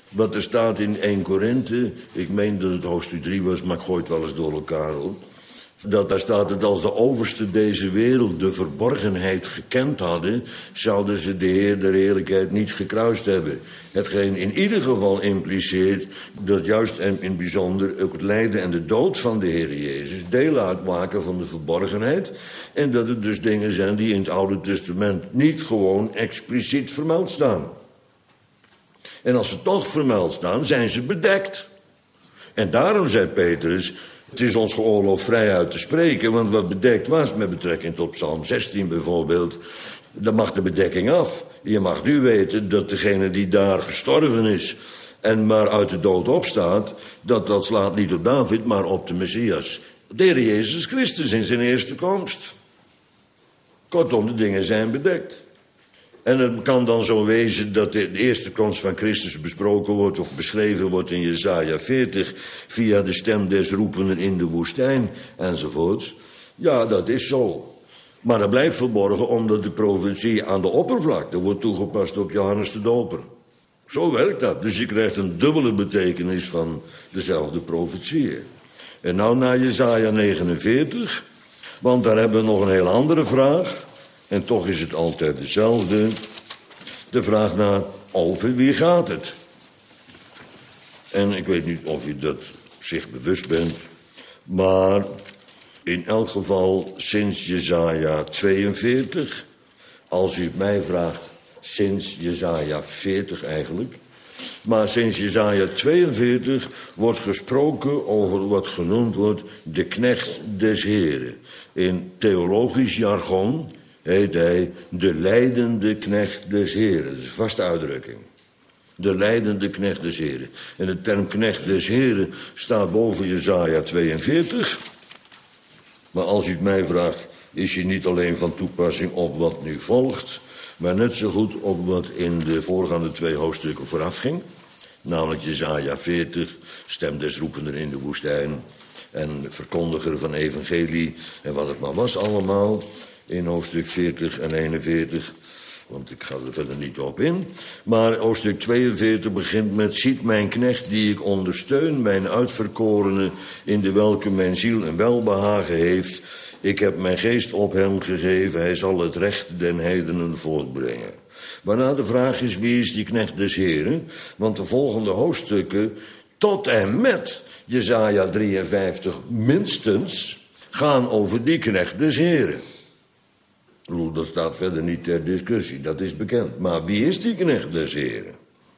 Wat er staat in Eerste Korinthe, ik meen dat het hoofdstuk drie was, maar ik gooi het wel eens door elkaar hoor. Dat daar staat dat als de oversten deze wereld de verborgenheid gekend hadden, zouden ze de Heer der heerlijkheid niet gekruist hebben. Hetgeen in ieder geval impliceert dat juist en in het bijzonder ook het lijden en de dood van de Heer Jezus deel uitmaken van de verborgenheid. En dat het dus dingen zijn die in het Oude Testament niet gewoon expliciet vermeld staan. En als ze toch vermeld staan, zijn ze bedekt. En daarom zei Petrus, het is ons geoorloofd vrij uit te spreken, want wat bedekt was met betrekking tot Psalm zestien bijvoorbeeld, dan mag de bedekking af. Je mag nu weten dat degene die daar gestorven is en maar uit de dood opstaat, dat dat slaat niet op David, maar op de Messias. De Heer Jezus Christus in zijn eerste komst. Kortom, de dingen zijn bedekt. En het kan dan zo wezen dat de eerste komst van Christus besproken wordt of beschreven wordt in Jesaja veertig via de stem des roependen in de woestijn enzovoorts. Ja, dat is zo. Maar dat blijft verborgen omdat de profetie aan de oppervlakte wordt toegepast op Johannes de Doper. Zo werkt dat. Dus je krijgt een dubbele betekenis van dezelfde profetieën. En nou naar Jesaja negenenveertig, want daar hebben we nog een heel andere vraag. En toch is het altijd dezelfde. De vraag naar over wie gaat het? En ik weet niet of u dat zich bewust bent. Maar in elk geval sinds Jesaja tweeënveertig. Als u het mij vraagt, sinds Jesaja veertig eigenlijk. Maar sinds Jesaja tweeënveertig wordt gesproken over wat genoemd wordt de knecht des Heren. In theologisch jargon heet hij de lijdende knecht des Heren. Dat is een vaste uitdrukking. De lijdende knecht des Heren. En de term knecht des Heren staat boven Jesaja tweeënveertig. Maar als u het mij vraagt, is hij niet alleen van toepassing op wat nu volgt, maar net zo goed op wat in de voorgaande twee hoofdstukken vooraf ging. Namelijk Jesaja veertig, stem des roependen in de woestijn en verkondiger van evangelie en wat het maar was allemaal. In hoofdstuk veertig en eenenveertig, want ik ga er verder niet op in. Maar hoofdstuk tweeënveertig begint met, ziet mijn knecht die ik ondersteun, mijn uitverkorene, in de welke mijn ziel een welbehagen heeft. Ik heb mijn geest op hem gegeven, hij zal het recht den heidenen voortbrengen. Waarna de vraag is, wie is die knecht des Heren? Want de volgende hoofdstukken, tot en met Jesaja drieënvijftig minstens, gaan over die knecht des Heren. Dat staat verder niet ter discussie, dat is bekend. Maar wie is die knecht des Heren?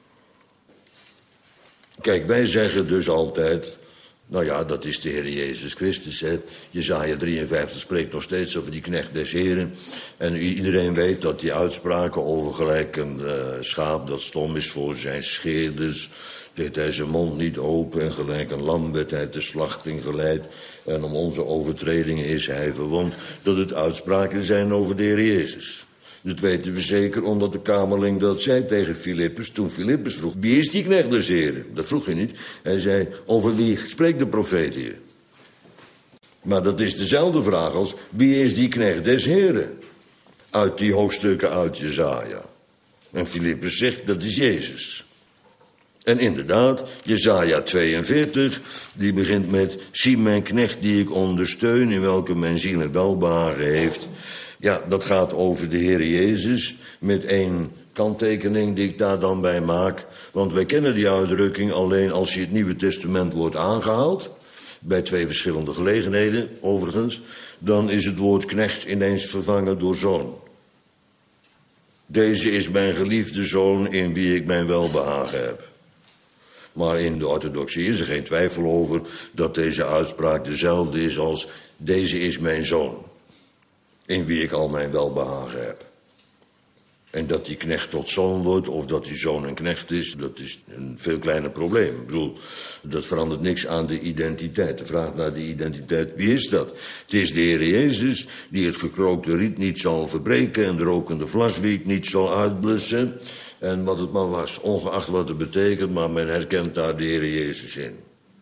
Kijk, wij zeggen dus altijd, nou ja, dat is de Heer Jezus Christus. Hè. Jesaja drieënvijftig spreekt nog steeds over die knecht des Heren. En iedereen weet dat die uitspraken over gelijk een uh, schaap dat stom is voor zijn scheerders, deed hij zijn mond niet open en gelijk een lam werd hij ter slachting geleid. En om onze overtredingen is hij verwond. Dat het uitspraken zijn over de Heer Jezus. Dat weten we zeker omdat de kamerling dat zei tegen Filippus. Toen Filippus vroeg, wie is die knecht des Heren? Dat vroeg hij niet. Hij zei, over wie spreekt de profeet hier? Maar dat is dezelfde vraag als, wie is die knecht des Heren? Uit die hoofdstukken uit Jesaja. En Filippus zegt, dat is Jezus. En inderdaad, Jesaja tweeënveertig, die begint met, zie mijn knecht die ik ondersteun, in welke mijn ziel een welbehagen heeft. Ja, dat gaat over de Heer Jezus, met één kanttekening die ik daar dan bij maak. Want wij kennen die uitdrukking alleen als je het Nieuwe Testament wordt aangehaald. Bij twee verschillende gelegenheden, overigens. Dan is het woord knecht ineens vervangen door zoon. Deze is mijn geliefde zoon in wie ik mijn welbehagen heb. Maar in de orthodoxie is er geen twijfel over dat deze uitspraak dezelfde is als deze is mijn zoon, in wie ik al mijn welbehagen heb. En dat die knecht tot zoon wordt of dat die zoon een knecht is, dat is een veel kleiner probleem. Ik bedoel, dat verandert niks aan de identiteit. De vraag naar de identiteit, wie is dat? Het is de Heer Jezus die het gekrookte riet niet zal verbreken en de rokende vlaswiek niet zal uitblussen. En wat het maar was, ongeacht wat het betekent, maar men herkent daar de Heer Jezus in.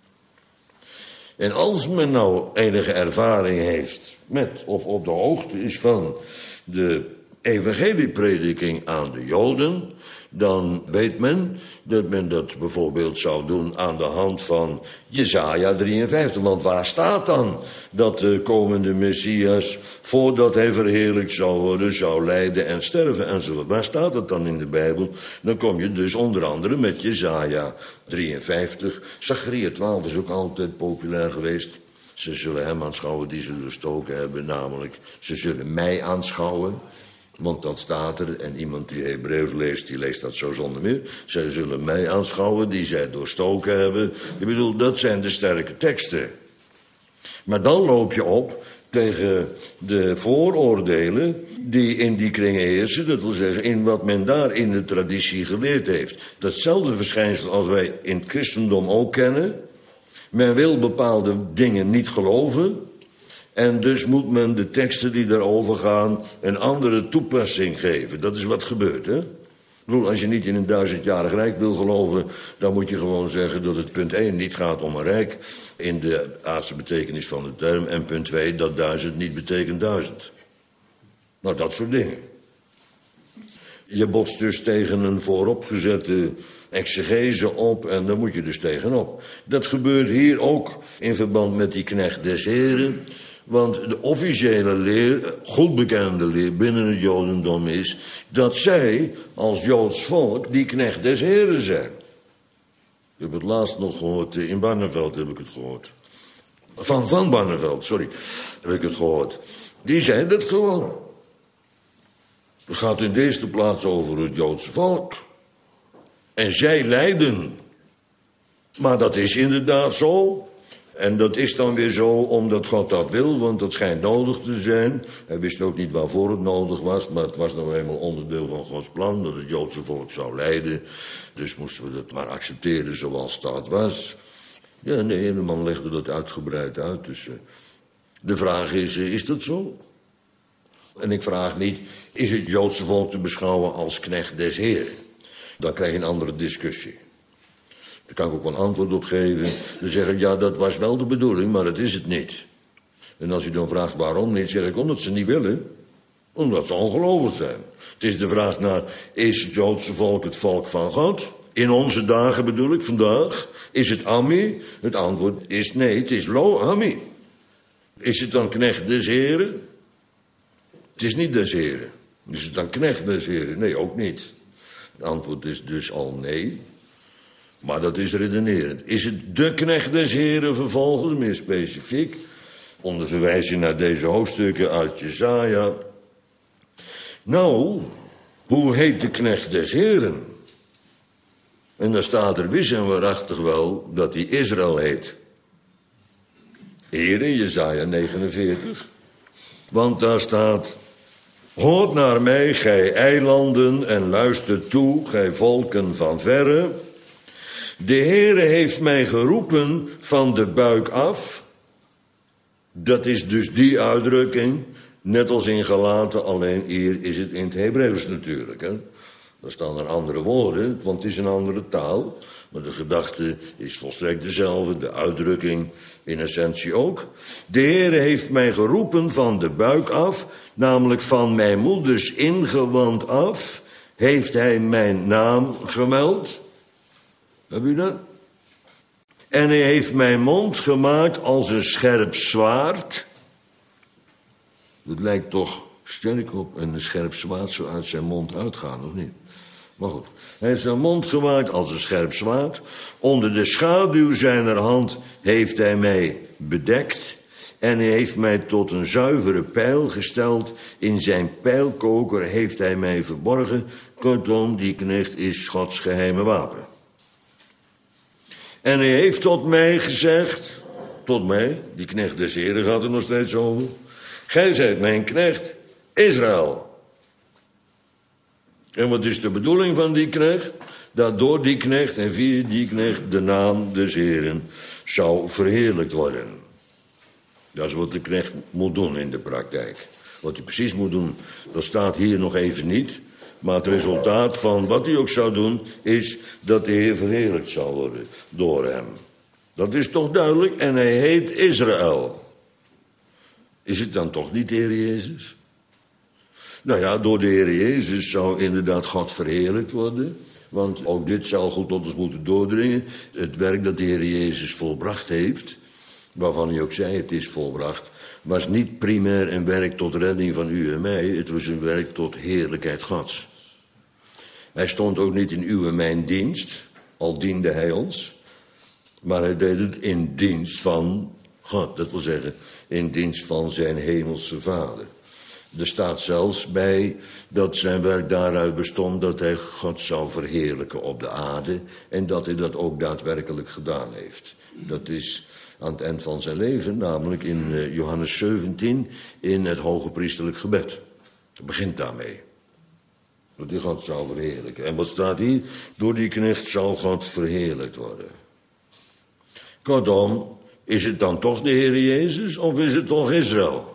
En als men nou enige ervaring heeft met of op de hoogte is van de evangelieprediking aan de Joden, dan weet men dat men dat bijvoorbeeld zou doen aan de hand van Jesaja drieënvijftig. Want waar staat dan dat de komende Messias, voordat hij verheerlijkt zou worden, zou lijden en sterven enzovoort? Waar staat het dan in de Bijbel? Dan kom je dus onder andere met Jesaja drieënvijftig. Zacharia twaalf is ook altijd populair geweest. Ze zullen hem aanschouwen die ze doorstoken hebben, namelijk ze zullen mij aanschouwen. Want dat staat er, en iemand die Hebreeuws leest, die leest dat zo zonder meer. Zij zullen mij aanschouwen die zij doorstoken hebben. Ik bedoel, dat zijn de sterke teksten. Maar dan loop je op tegen de vooroordelen die in die kringen heersen. Dat wil zeggen, in wat men daar in de traditie geleerd heeft. Datzelfde verschijnsel als wij in het christendom ook kennen. Men wil bepaalde dingen niet geloven. En dus moet men de teksten die daarover gaan een andere toepassing geven. Dat is wat gebeurt, hè? Ik bedoel, als je niet in een duizendjarig rijk wil geloven, dan moet je gewoon zeggen dat het punt één niet gaat om een rijk in de aardse betekenis van de term. En punt twee, dat duizend niet betekent duizend. Nou, dat soort dingen. Je botst dus tegen een vooropgezette exegese op en daar moet je dus tegenop. Dat gebeurt hier ook in verband met die knecht des Heren. Want de officiële leer, goed bekende leer binnen het Jodendom is dat zij als Joods volk die knecht des Heren zijn. Ik heb het laatst nog gehoord, in Barneveld heb ik het gehoord. Van Van Barneveld, sorry, heb ik het gehoord. Die zijn dat gewoon. Het gaat in de eerste plaats over het Joodse volk. En zij lijden. Maar dat is inderdaad zo. En dat is dan weer zo omdat God dat wil, want dat schijnt nodig te zijn. Hij wist ook niet waarvoor het nodig was, maar het was nou eenmaal onderdeel van Gods plan dat het Joodse volk zou lijden. Dus moesten we dat maar accepteren zoals dat was. Ja, nee, de man legde dat uitgebreid uit. Dus uh, de vraag is, uh, is dat zo? En ik vraag niet, is het Joodse volk te beschouwen als knecht des Heren? Dan krijg je een andere discussie. Daar kan ik ook een antwoord op geven. Dan zeg ik, ja, dat was wel de bedoeling, maar dat is het niet. En als u dan vraagt waarom niet, zeg ik, omdat ze niet willen. Omdat ze ongelovig zijn. Het is de vraag naar, is het Joodse volk het volk van God? In onze dagen bedoel ik, vandaag. Is het Ammi? Het antwoord is nee, het is Lo Ammi. Is het dan knecht des Heren? Het is niet des Heren. Is het dan knecht des Heren? Nee, ook niet. Het antwoord is dus al nee. Maar dat is redenerend. Is het de knecht des Heren vervolgens, meer specifiek, onder verwijzing naar deze hoofdstukken uit Jesaja. Nou, hoe heet de knecht des Heren? En dan staat er wis en waarachtig wel dat hij Israël heet. Hier in Jesaja negenenveertig. Want daar staat: hoort naar mij, gij eilanden, en luister toe, gij volken van verre. De Heere heeft mij geroepen van de buik af. Dat is dus die uitdrukking, net als in Galaten, alleen hier is het in het Hebreeuws natuurlijk. Hè? Daar staan er andere woorden, want het is een andere taal. Maar de gedachte is volstrekt dezelfde, de uitdrukking in essentie ook. De Heere heeft mij geroepen van de buik af, namelijk van mijn moeders ingewand af, heeft hij mijn naam gemeld. Heb u dat? En hij heeft mijn mond gemaakt als een scherp zwaard. Dat lijkt toch sterk op een scherp zwaard zo uit zijn mond uitgaan, of niet? Maar goed, hij heeft zijn mond gemaakt als een scherp zwaard. Onder de schaduw zijner hand heeft hij mij bedekt. En hij heeft mij tot een zuivere pijl gesteld. In zijn pijlkoker heeft hij mij verborgen. Kortom, die knecht is Gods geheime wapen. En hij heeft tot mij gezegd, tot mij, die knecht des Heren gaat er nog steeds over. Gij zijt mijn knecht, Israël. En wat is de bedoeling van die knecht? Dat door die knecht en via die knecht de naam des Heren zou verheerlijkt worden. Dat is wat de knecht moet doen in de praktijk. Wat hij precies moet doen, dat staat hier nog even niet. Maar het resultaat van wat hij ook zou doen, is dat de Heer verheerlijkt zal worden door hem. Dat is toch duidelijk? En hij heet Israël. Is het dan toch niet de Heer Jezus? Nou ja, door de Heer Jezus zou inderdaad God verheerlijkt worden. Want ook dit zou goed tot ons moeten doordringen. Het werk dat de Heer Jezus volbracht heeft, waarvan hij ook zei het is volbracht, was niet primair een werk tot redding van u en mij. Het was een werk tot heerlijkheid Gods. Hij stond ook niet in uw en mijn dienst, al diende hij ons. Maar hij deed het in dienst van God. Dat wil zeggen, in dienst van zijn hemelse Vader. Er staat zelfs bij dat zijn werk daaruit bestond dat hij God zou verheerlijken op de aarde. En dat hij dat ook daadwerkelijk gedaan heeft. Dat is aan het eind van zijn leven, namelijk in Johannes zeventien, in het hoge priesterlijk gebed. Het begint daarmee. Dat hij God zou verheerlijken. En wat staat hier? Door die knecht zal God verheerlijkt worden. Kortom, is het dan toch de Heer Jezus of is het toch Israël?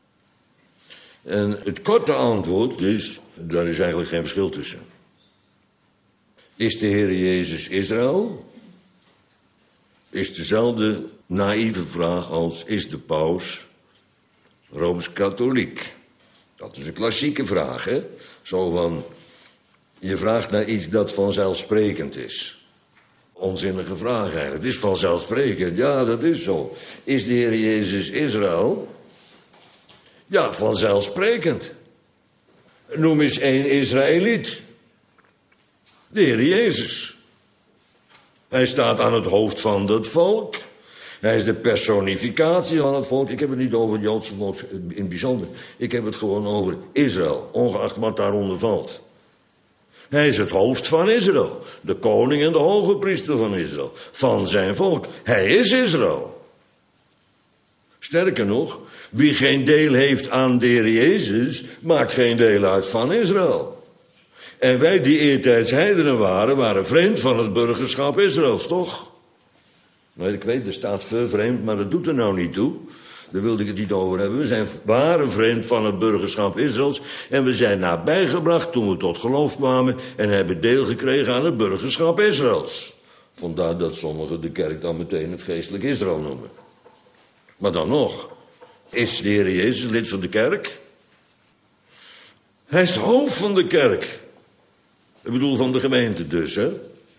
En het korte antwoord is, daar is eigenlijk geen verschil tussen. Is de Heer Jezus Israël? Is dezelfde naïeve vraag als, is de paus Rooms-katholiek? Dat is een klassieke vraag, hè? Zo van, je vraagt naar iets dat vanzelfsprekend is. Onzinnige vraag eigenlijk. Het is vanzelfsprekend, ja, dat is zo. Is de Heer Jezus Israël? Ja, vanzelfsprekend. Noem eens één Israëliet. De Heer Jezus. Hij staat aan het hoofd van dat volk. Hij is de personificatie van het volk. Ik heb het niet over het Joodse volk in het bijzonder. Ik heb het gewoon over Israël, ongeacht wat daaronder valt. Hij is het hoofd van Israël. De koning en de hoge priester van Israël. Van zijn volk. Hij is Israël. Sterker nog, wie geen deel heeft aan de Heer Jezus, maakt geen deel uit van Israël. En wij die eertijds heidenen waren, waren vreemd van het burgerschap Israëls, toch? Nou, ik weet, er staat vervreemd, maar dat doet er nou niet toe. Daar wilde ik het niet over hebben. We zijn waren vreemd van het burgerschap Israëls. En we zijn nabijgebracht toen we tot geloof kwamen en hebben deel gekregen aan het burgerschap Israëls. Vandaar dat sommigen de kerk dan meteen het geestelijk Israël noemen. Maar dan nog, is de Heer Jezus lid van de kerk? Hij is het hoofd van de kerk. Ik bedoel van de gemeente dus, hè?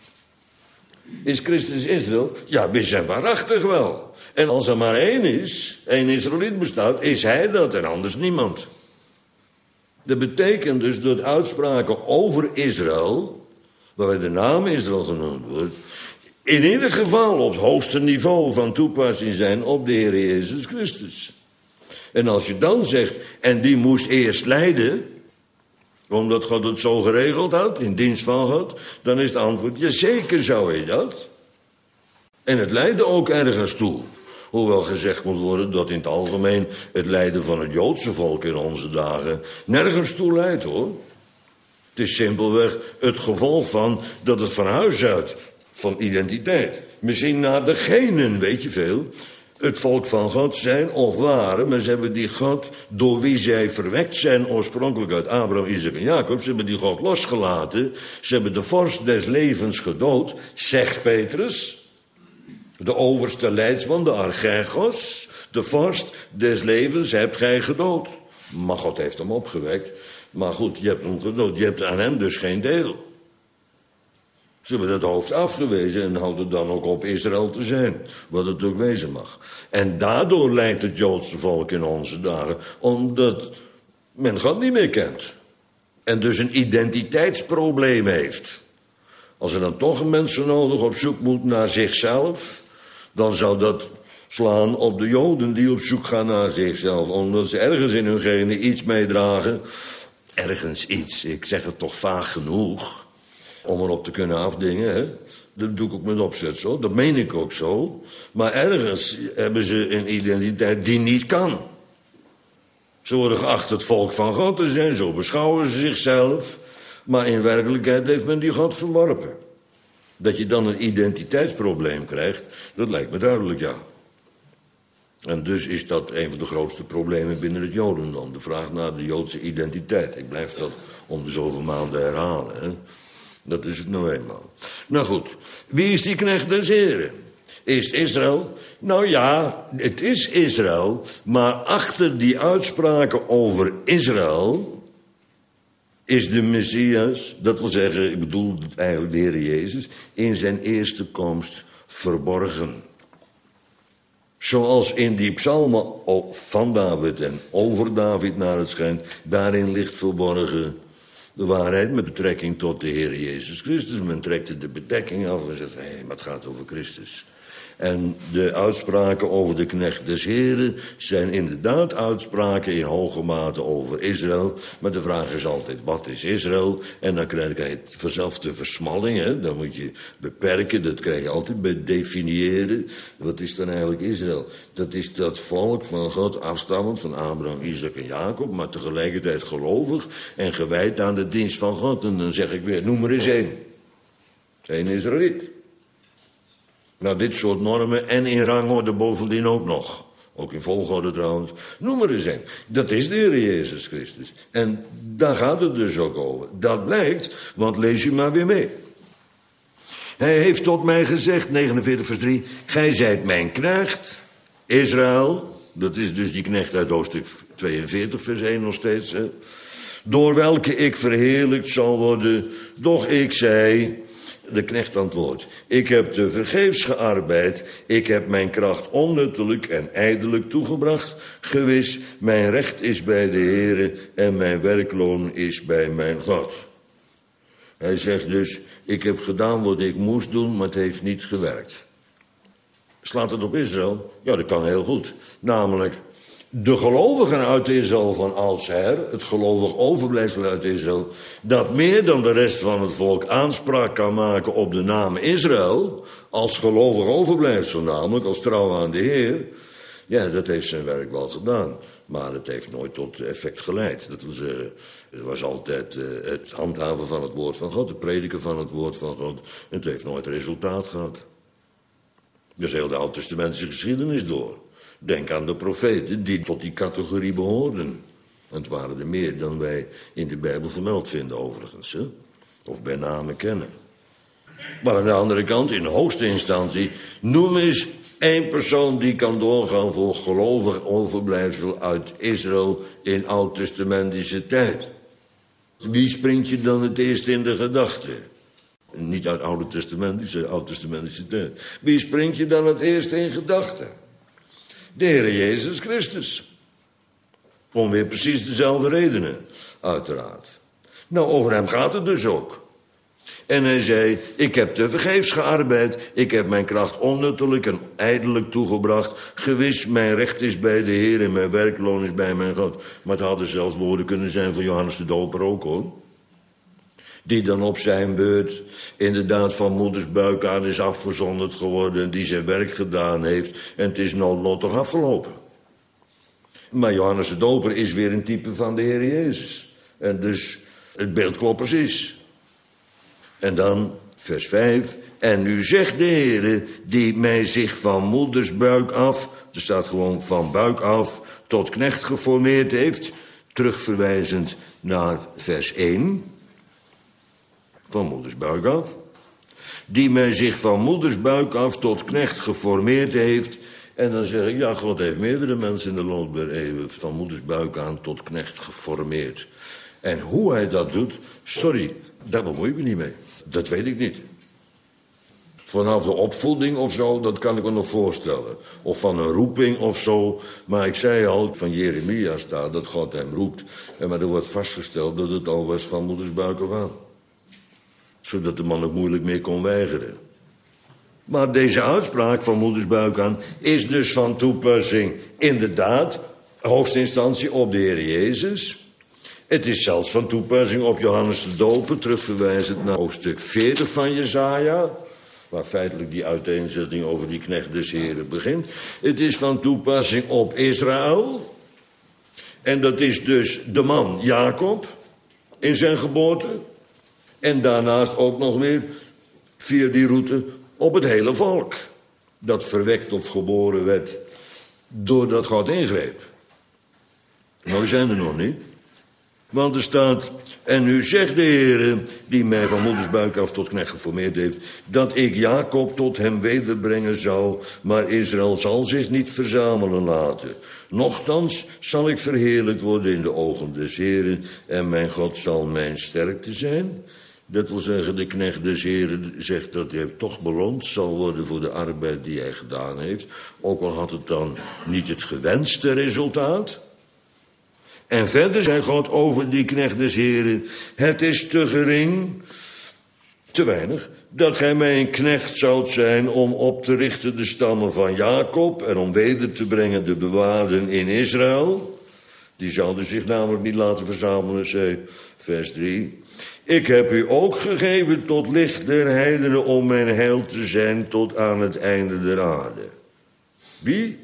Is Christus Israël? Ja, we zijn waarachtig wel. En als er maar één is, één Israëliet bestaat, is hij dat en anders niemand. Dat betekent dus dat uitspraken over Israël, waarbij de naam Israël genoemd wordt, in ieder geval op het hoogste niveau van toepassing zijn op de Heer Jezus Christus. En als je dan zegt, en die moest eerst lijden, omdat God het zo geregeld had, in dienst van God, dan is het antwoord, ja zeker zou hij dat. En het leidde ook ergens toe. Hoewel gezegd moet worden dat in het algemeen het lijden van het Joodse volk in onze dagen nergens toe leidt, hoor. Het is simpelweg het gevolg van dat het van huis uit, van identiteit. Misschien naar degenen, weet je veel, het volk van God zijn of waren, maar ze hebben die God, door wie zij verwekt zijn, oorspronkelijk uit Abraham, Isaac en Jacob, ze hebben die God losgelaten, ze hebben de vorst des levens gedood, zegt Petrus, de overste leidsman, de archegos, de vorst des levens hebt gij gedood. Maar God heeft hem opgewekt, maar goed, je hebt hem gedood, je hebt aan hem dus geen deel. Ze hebben het hoofd afgewezen en houden dan ook op Israël te zijn, wat het ook wezen mag. En daardoor lijdt het Joodse volk in onze dagen, omdat men God niet meer kent. En dus een identiteitsprobleem heeft. Als er dan toch een mensen nodig op zoek moet naar zichzelf, dan zou dat slaan op de Joden die op zoek gaan naar zichzelf, omdat ze ergens in hun genen iets meedragen. Ergens iets, ik zeg het toch vaag genoeg om erop te kunnen afdingen, hè? Dat doe ik ook met opzet zo, dat meen ik ook zo. Maar ergens hebben ze een identiteit die niet kan. Ze worden geacht het volk van God te zijn, zo beschouwen ze zichzelf. Maar in werkelijkheid heeft men die God verworpen. Dat je dan een identiteitsprobleem krijgt, dat lijkt me duidelijk, ja. En dus is dat een van de grootste problemen binnen het Jodendom. De vraag naar de Joodse identiteit. Ik blijf dat om de zoveel maanden herhalen, hè. Dat is het nou eenmaal. Nou goed, wie is die knecht des Heren? Is het Israël? Nou ja, het is Israël, maar achter die uitspraken over Israël is de Messias, dat wil zeggen, ik bedoel eigenlijk de Heer Jezus, in zijn eerste komst verborgen. Zoals in die psalmen van David en over David naar het schijnt, daarin ligt verborgen de waarheid met betrekking tot de Heer Jezus Christus. Men trekt de bedekking af en zegt, hé, hey, maar het gaat over Christus. En de uitspraken over de knecht des Heren zijn inderdaad uitspraken in hoge mate over Israël. Maar de vraag is altijd, wat is Israël? En dan krijg je vanzelf de versmalling, hè? Dan moet je beperken, dat krijg je altijd bij definiëren. Wat is dan eigenlijk Israël? Dat is dat volk van God, afstammend van Abraham, Isaac en Jacob, maar tegelijkertijd gelovig en gewijd aan de dienst van God. En dan zeg ik weer, noem er eens één. Eén Israëliet. Nou, dit soort normen en in rangorde bovendien ook nog. Ook in volgorde trouwens. Noem maar eens een. Dat is de Heer Jezus Christus. En daar gaat het dus ook over. Dat blijkt, want lees u maar weer mee. Hij heeft tot mij gezegd, negenenveertig vers drie... Gij zijt mijn knecht, Israël. Dat is dus die knecht uit hoofdstuk tweeënveertig vers één nog steeds. Hè, door welke ik verheerlijkt zal worden. Doch ik zei... De knecht antwoordt, ik heb te vergeefs gearbeid, ik heb mijn kracht onnuttelijk en ijdelijk toegebracht. Gewis, mijn recht is bij de Heere en mijn werkloon is bij mijn God. Hij zegt dus, ik heb gedaan wat ik moest doen, maar het heeft niet gewerkt. Slaat het op Israël? Ja, dat kan heel goed. Namelijk, de gelovigen uit Israël van oudsher, het gelovig overblijfsel uit Israël, dat meer dan de rest van het volk aanspraak kan maken op de naam Israël, als gelovig overblijfsel namelijk, als trouw aan de Heer, ja, dat heeft zijn werk wel gedaan. Maar het heeft nooit tot effect geleid. Dat was, uh, het was altijd uh, het handhaven van het woord van God, het prediken van het woord van God. En het heeft nooit resultaat gehad. Dus heel de Oud-testamentische geschiedenis door. Denk aan de profeten die tot die categorie behoorden. En het waren er meer dan wij in de Bijbel vermeld vinden overigens. Hè? Of bij name kennen. Maar aan de andere kant, in hoogste instantie, noem eens één persoon die kan doorgaan voor gelovig overblijfsel uit Israël in oud-testamentische tijd. Wie springt je dan het eerst in de gedachte? Niet uit oude testamentische, oud-testamentische tijd. Wie springt je dan het eerst in gedachten? De Heer Jezus Christus. Om weer precies dezelfde redenen, uiteraard. Nou, over hem gaat het dus ook. En hij zei, ik heb te vergeefs gearbeid, ik heb mijn kracht onnuttelijk en ijdelijk toegebracht. Gewis, mijn recht is bij de Heer en mijn werkloon is bij mijn God. Maar het hadden zelfs woorden kunnen zijn van Johannes de Doper ook, hoor. Die dan op zijn beurt inderdaad van moeders buik aan is afgezonderd geworden, die zijn werk gedaan heeft en het is noodlottig afgelopen. Maar Johannes de Doper is weer een type van de Heer Jezus. En dus het beeld klopt precies. En dan vers vijf. En nu zegt de Heer, die mij zich van moeders buik af, er staat gewoon van buik af, tot knecht geformeerd heeft, terugverwijzend naar vers één. Van moeders buik af. Die mij zich van moeders buik af tot knecht geformeerd heeft. En dan zeg ik, ja, God heeft meerdere mensen in de loop der eeuwen van moeders buik aan tot knecht geformeerd. En hoe hij dat doet, sorry, daar bemoei ik me niet mee. Dat weet ik niet. Vanaf de opvoeding of zo, dat kan ik me nog voorstellen. Of van een roeping of zo. Maar ik zei al, van Jeremia staat dat God hem roept. En maar er wordt vastgesteld dat het al was van moeders buik af aan. Zodat de man ook moeilijk meer kon weigeren. Maar deze uitspraak van moeders buik aan is dus van toepassing inderdaad, hoogste instantie op de Heer Jezus. Het is zelfs van toepassing op Johannes de Doper, terugverwijzend naar hoofdstuk veertig van Jesaja, waar feitelijk die uiteenzetting over die knecht des Heren begint. Het is van toepassing op Israël. En dat is dus de man Jacob in zijn geboorte. En daarnaast ook nog weer, via die route, op het hele volk. Dat verwekt of geboren werd, doordat God ingreep. Nou, we zijn er nog niet. Want er staat, en nu zegt de Heere, die mij van moedersbuik af tot knecht geformeerd heeft, dat ik Jacob tot hem wederbrengen zou, maar Israël zal zich niet verzamelen laten. Nochtans zal ik verheerlijkt worden in de ogen des Heeren, en mijn God zal mijn sterkte zijn. Dat wil zeggen, de knecht des Heeren zegt dat hij toch beloond zal worden voor de arbeid die hij gedaan heeft. Ook al had het dan niet het gewenste resultaat. En verder zei God over die knecht des Heeren, het is te gering, te weinig, dat gij mij een knecht zoudt zijn om op te richten de stammen van Jacob en om weder te brengen de bewaarden in Israël. Die zouden zich namelijk niet laten verzamelen, zei vers drie. Ik heb u ook gegeven tot licht der heidenen om mijn heil te zijn tot aan het einde der aarde. Wie?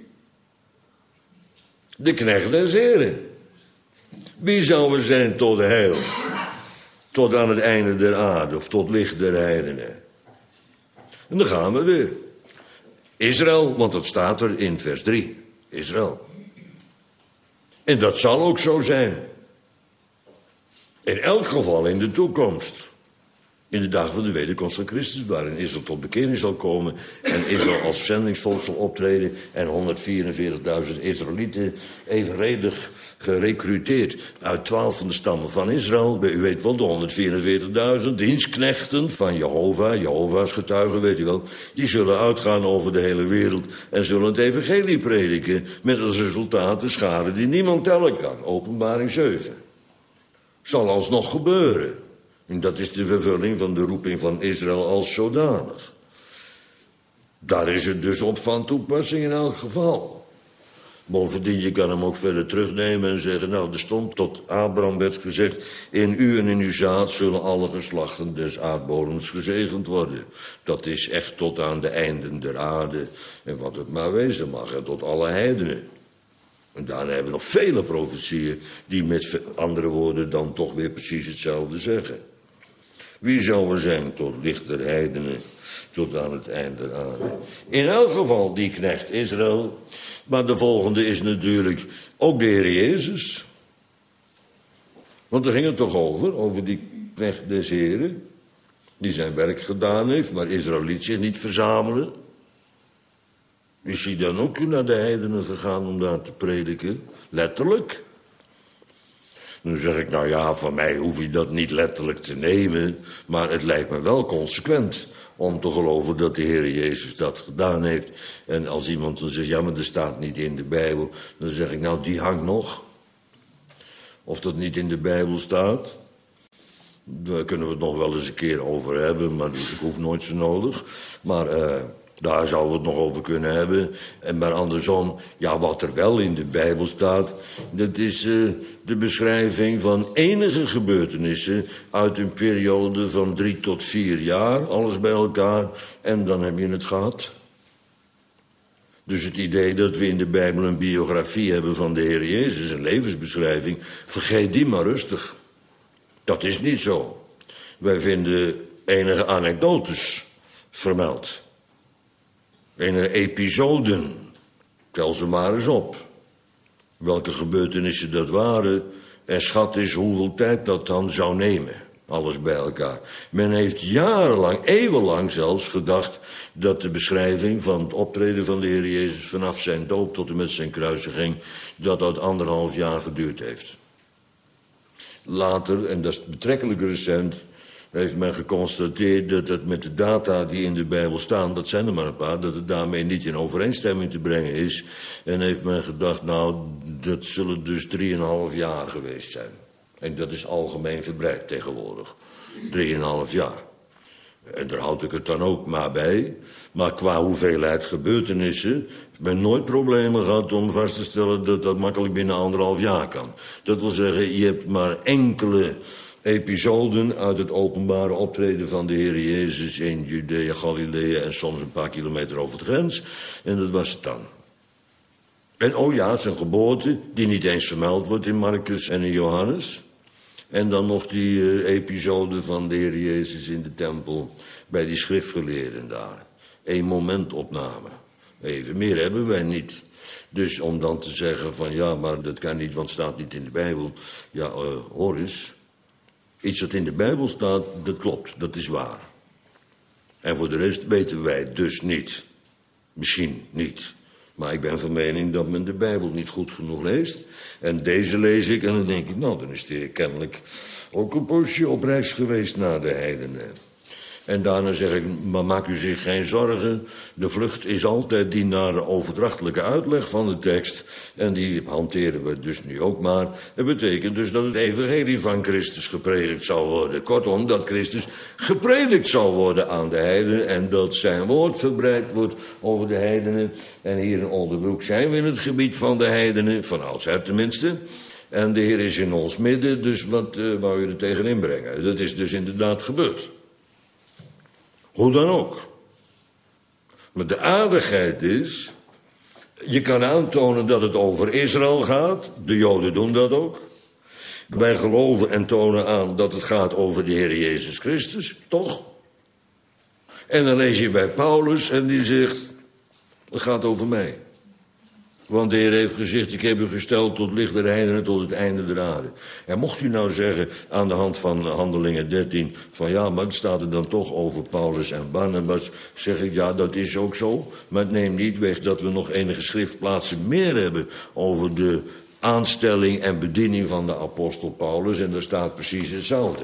De knecht des Heren. Wie zou er zijn tot heil? Tot aan het einde der aarde of tot licht der heidenen. En dan gaan we weer. Israël, want dat staat er in vers drie. Israël. En dat zal ook zo zijn. In elk geval in de toekomst. In de dagen van de wederkomst van Christus, waarin Israël tot bekering zal komen en Israël als zendingsvolk zal optreden en honderdvierenveertigduizend Israëlieten evenredig gerecruiteerd uit twaalf van de stammen van Israël. U weet wel, de honderdvierenveertigduizend dienstknechten van Jehovah, Jehovah's getuigen, weet u wel. Die zullen uitgaan over de hele wereld en zullen het evangelie prediken met als resultaat de schade die niemand tellen kan. Openbaring zeven. Zal alsnog gebeuren. En dat is de vervulling van de roeping van Israël als zodanig. Daar is het dus op van toepassing in elk geval. Bovendien, je kan hem ook verder terugnemen en zeggen, nou, er stond tot Abraham werd gezegd, in u en in uw zaad zullen alle geslachten des aardbodems gezegend worden. Dat is echt tot aan de einden der aarde en wat het maar wezen mag, en tot alle heidenen. En daarna hebben we nog vele profetieën die met andere woorden dan toch weer precies hetzelfde zeggen. Wie zou er zijn tot licht der heidenen, tot aan het einde der aarde? In elk geval die knecht Israël, maar de volgende is natuurlijk ook de Heer Jezus. Want er ging het toch over, over die knecht des Heren, die zijn werk gedaan heeft, maar Israël liet zich niet verzamelen. Is hij dan ook naar de heidenen gegaan om daar te prediken? Letterlijk? Dan zeg ik, nou ja, van mij hoef je dat niet letterlijk te nemen, maar het lijkt me wel consequent om te geloven dat de Heer Jezus dat gedaan heeft. En als iemand dan zegt, ja, maar dat staat niet in de Bijbel, dan zeg ik, nou, die hangt nog. Of dat niet in de Bijbel staat, daar kunnen we het nog wel eens een keer over hebben, maar ik hoef nooit zo nodig. Maar uh, daar zouden we het nog over kunnen hebben. En maar andersom, ja, wat er wel in de Bijbel staat, dat is uh, de beschrijving van enige gebeurtenissen uit een periode van drie tot vier jaar, alles bij elkaar, en dan heb je het gehad. Dus het idee dat we in de Bijbel een biografie hebben van de Heer Jezus, een levensbeschrijving, vergeet die maar rustig. Dat is niet zo. Wij vinden enige anekdotes vermeld. Enige episoden. Tel ze maar eens op. Welke gebeurtenissen dat waren. En schat eens hoeveel tijd dat dan zou nemen. Alles bij elkaar. Men heeft jarenlang, eeuwenlang zelfs gedacht dat de beschrijving van het optreden van de Heer Jezus vanaf zijn doop tot en met zijn kruisiging, dat dat anderhalf jaar geduurd heeft. Later, en dat is betrekkelijk recent, heeft men geconstateerd dat het met de data die in de Bijbel staan, dat zijn er maar een paar, dat het daarmee niet in overeenstemming te brengen is. En heeft men gedacht, nou, dat zullen dus drieënhalf jaar geweest zijn. En dat is algemeen verbreid tegenwoordig. Drieënhalf jaar. En daar houd ik het dan ook maar bij. Maar qua hoeveelheid gebeurtenissen heeft men nooit problemen gehad om vast te stellen dat dat makkelijk binnen anderhalf jaar kan. Dat wil zeggen, je hebt maar enkele episoden uit het openbare optreden van de Heer Jezus in Judea, Galilea en soms een paar kilometer over de grens. En dat was het dan. En oh ja, zijn geboorte, die niet eens vermeld wordt in Marcus en in Johannes. En dan nog die uh, episode van de Heer Jezus in de tempel bij die schriftgeleerden daar. Een momentopname. Even meer hebben wij niet. Dus om dan te zeggen van ja, maar dat kan niet, want het staat niet in de Bijbel. Ja, uh, hoor eens. Iets wat in de Bijbel staat, dat klopt, dat is waar. En voor de rest weten wij het dus niet. Misschien niet. Maar ik ben van mening dat men de Bijbel niet goed genoeg leest. En deze lees ik en dan denk ik, nou, dan is de Heer kennelijk ook een poosje op reis geweest naar de heidenen. En daarna zeg ik, maar maak u zich geen zorgen. De vlucht is altijd die naar de overdrachtelijke uitleg van de tekst. En die hanteren we dus nu ook maar. Het betekent dus dat het evangelie van Christus gepredikt zal worden. Kortom, dat Christus gepredikt zal worden aan de heidenen. En dat zijn woord verbreid wordt over de heidenen. En hier in Oldenbroek zijn we in het gebied van de heidenen. Van oudsher tenminste. En de Heer is in ons midden, dus wat uh, wou je er tegenin brengen? Dat is dus inderdaad gebeurd. Hoe dan ook. Maar de aardigheid is, je kan aantonen dat het over Israël gaat. De Joden doen dat ook. Wij geloven en tonen aan dat het gaat over de Heer Jezus Christus, toch? En dan lees je bij Paulus en die zegt, het gaat over mij. Want de Heer heeft gezegd, ik heb u gesteld tot licht der heidenen, tot het einde der aarde. En mocht u nou zeggen, aan de hand van Handelingen dertien, van ja, maar het staat er dan toch over Paulus en Barnabas, zeg ik, ja, dat is ook zo. Maar het neemt niet weg dat we nog enige schriftplaatsen meer hebben over de aanstelling en bediening van de apostel Paulus. En daar staat precies hetzelfde.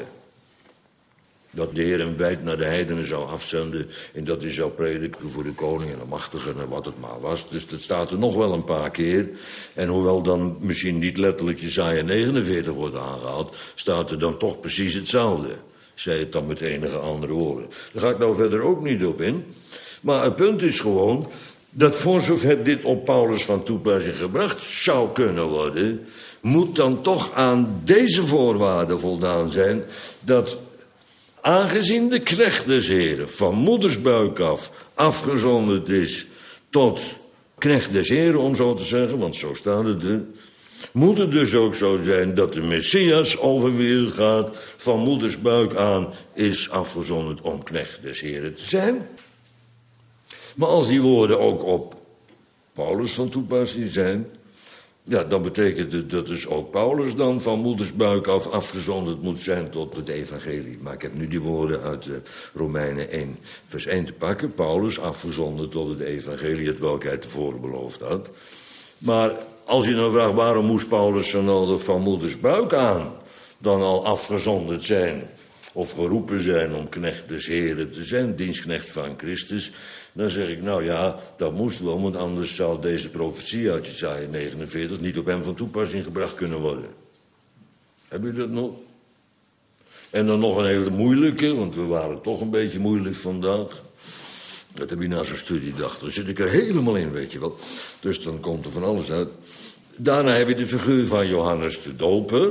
Dat de Heer hem wijd naar de heidenen zou afzenden en dat hij zou prediken voor de koning en de machtigen en wat het maar was. Dus dat staat er nog wel een paar keer. En hoewel dan misschien niet letterlijk Jesaja negenenveertig wordt aangehaald, staat er dan toch precies hetzelfde. Ik zei het dan met enige andere woorden. Daar ga ik nou verder ook niet op in. Maar het punt is gewoon dat voor zover dit op Paulus van toepassing gebracht zou kunnen worden, moet dan toch aan deze voorwaarden voldaan zijn dat aangezien de knecht des Heren van moedersbuik af afgezonderd is tot knecht des Heren, om zo te zeggen, want zo staat het er, moet het dus ook zo zijn dat de Messias over wie gaat van moedersbuik aan is afgezonderd om knecht des Heren te zijn. Maar als die woorden ook op Paulus van toepassing zijn, ja, dan betekent het dat dus ook Paulus dan van moedersbuik af afgezonderd moet zijn tot het evangelie. Maar ik heb nu die woorden uit uh, Romeinen één vers één te pakken. Paulus afgezonderd tot het evangelie, het welk hij tevoren beloofd had. Maar als je dan vraagt waarom moest Paulus zo nodig van moedersbuik aan dan al afgezonderd zijn of geroepen zijn om knecht des Heren te zijn, dienstknecht van Christus, dan zeg ik, nou ja, dat moest wel, want anders zou deze profetie uit Jesaja negenenveertig niet op hem van toepassing gebracht kunnen worden. Heb je dat nog? En dan nog een hele moeilijke, want we waren toch een beetje moeilijk vandaag. Dat heb je na zo'n studiedag, dan zit ik er helemaal in, weet je wel. Dus dan komt er van alles uit. Daarna heb je de figuur van Johannes de Doper.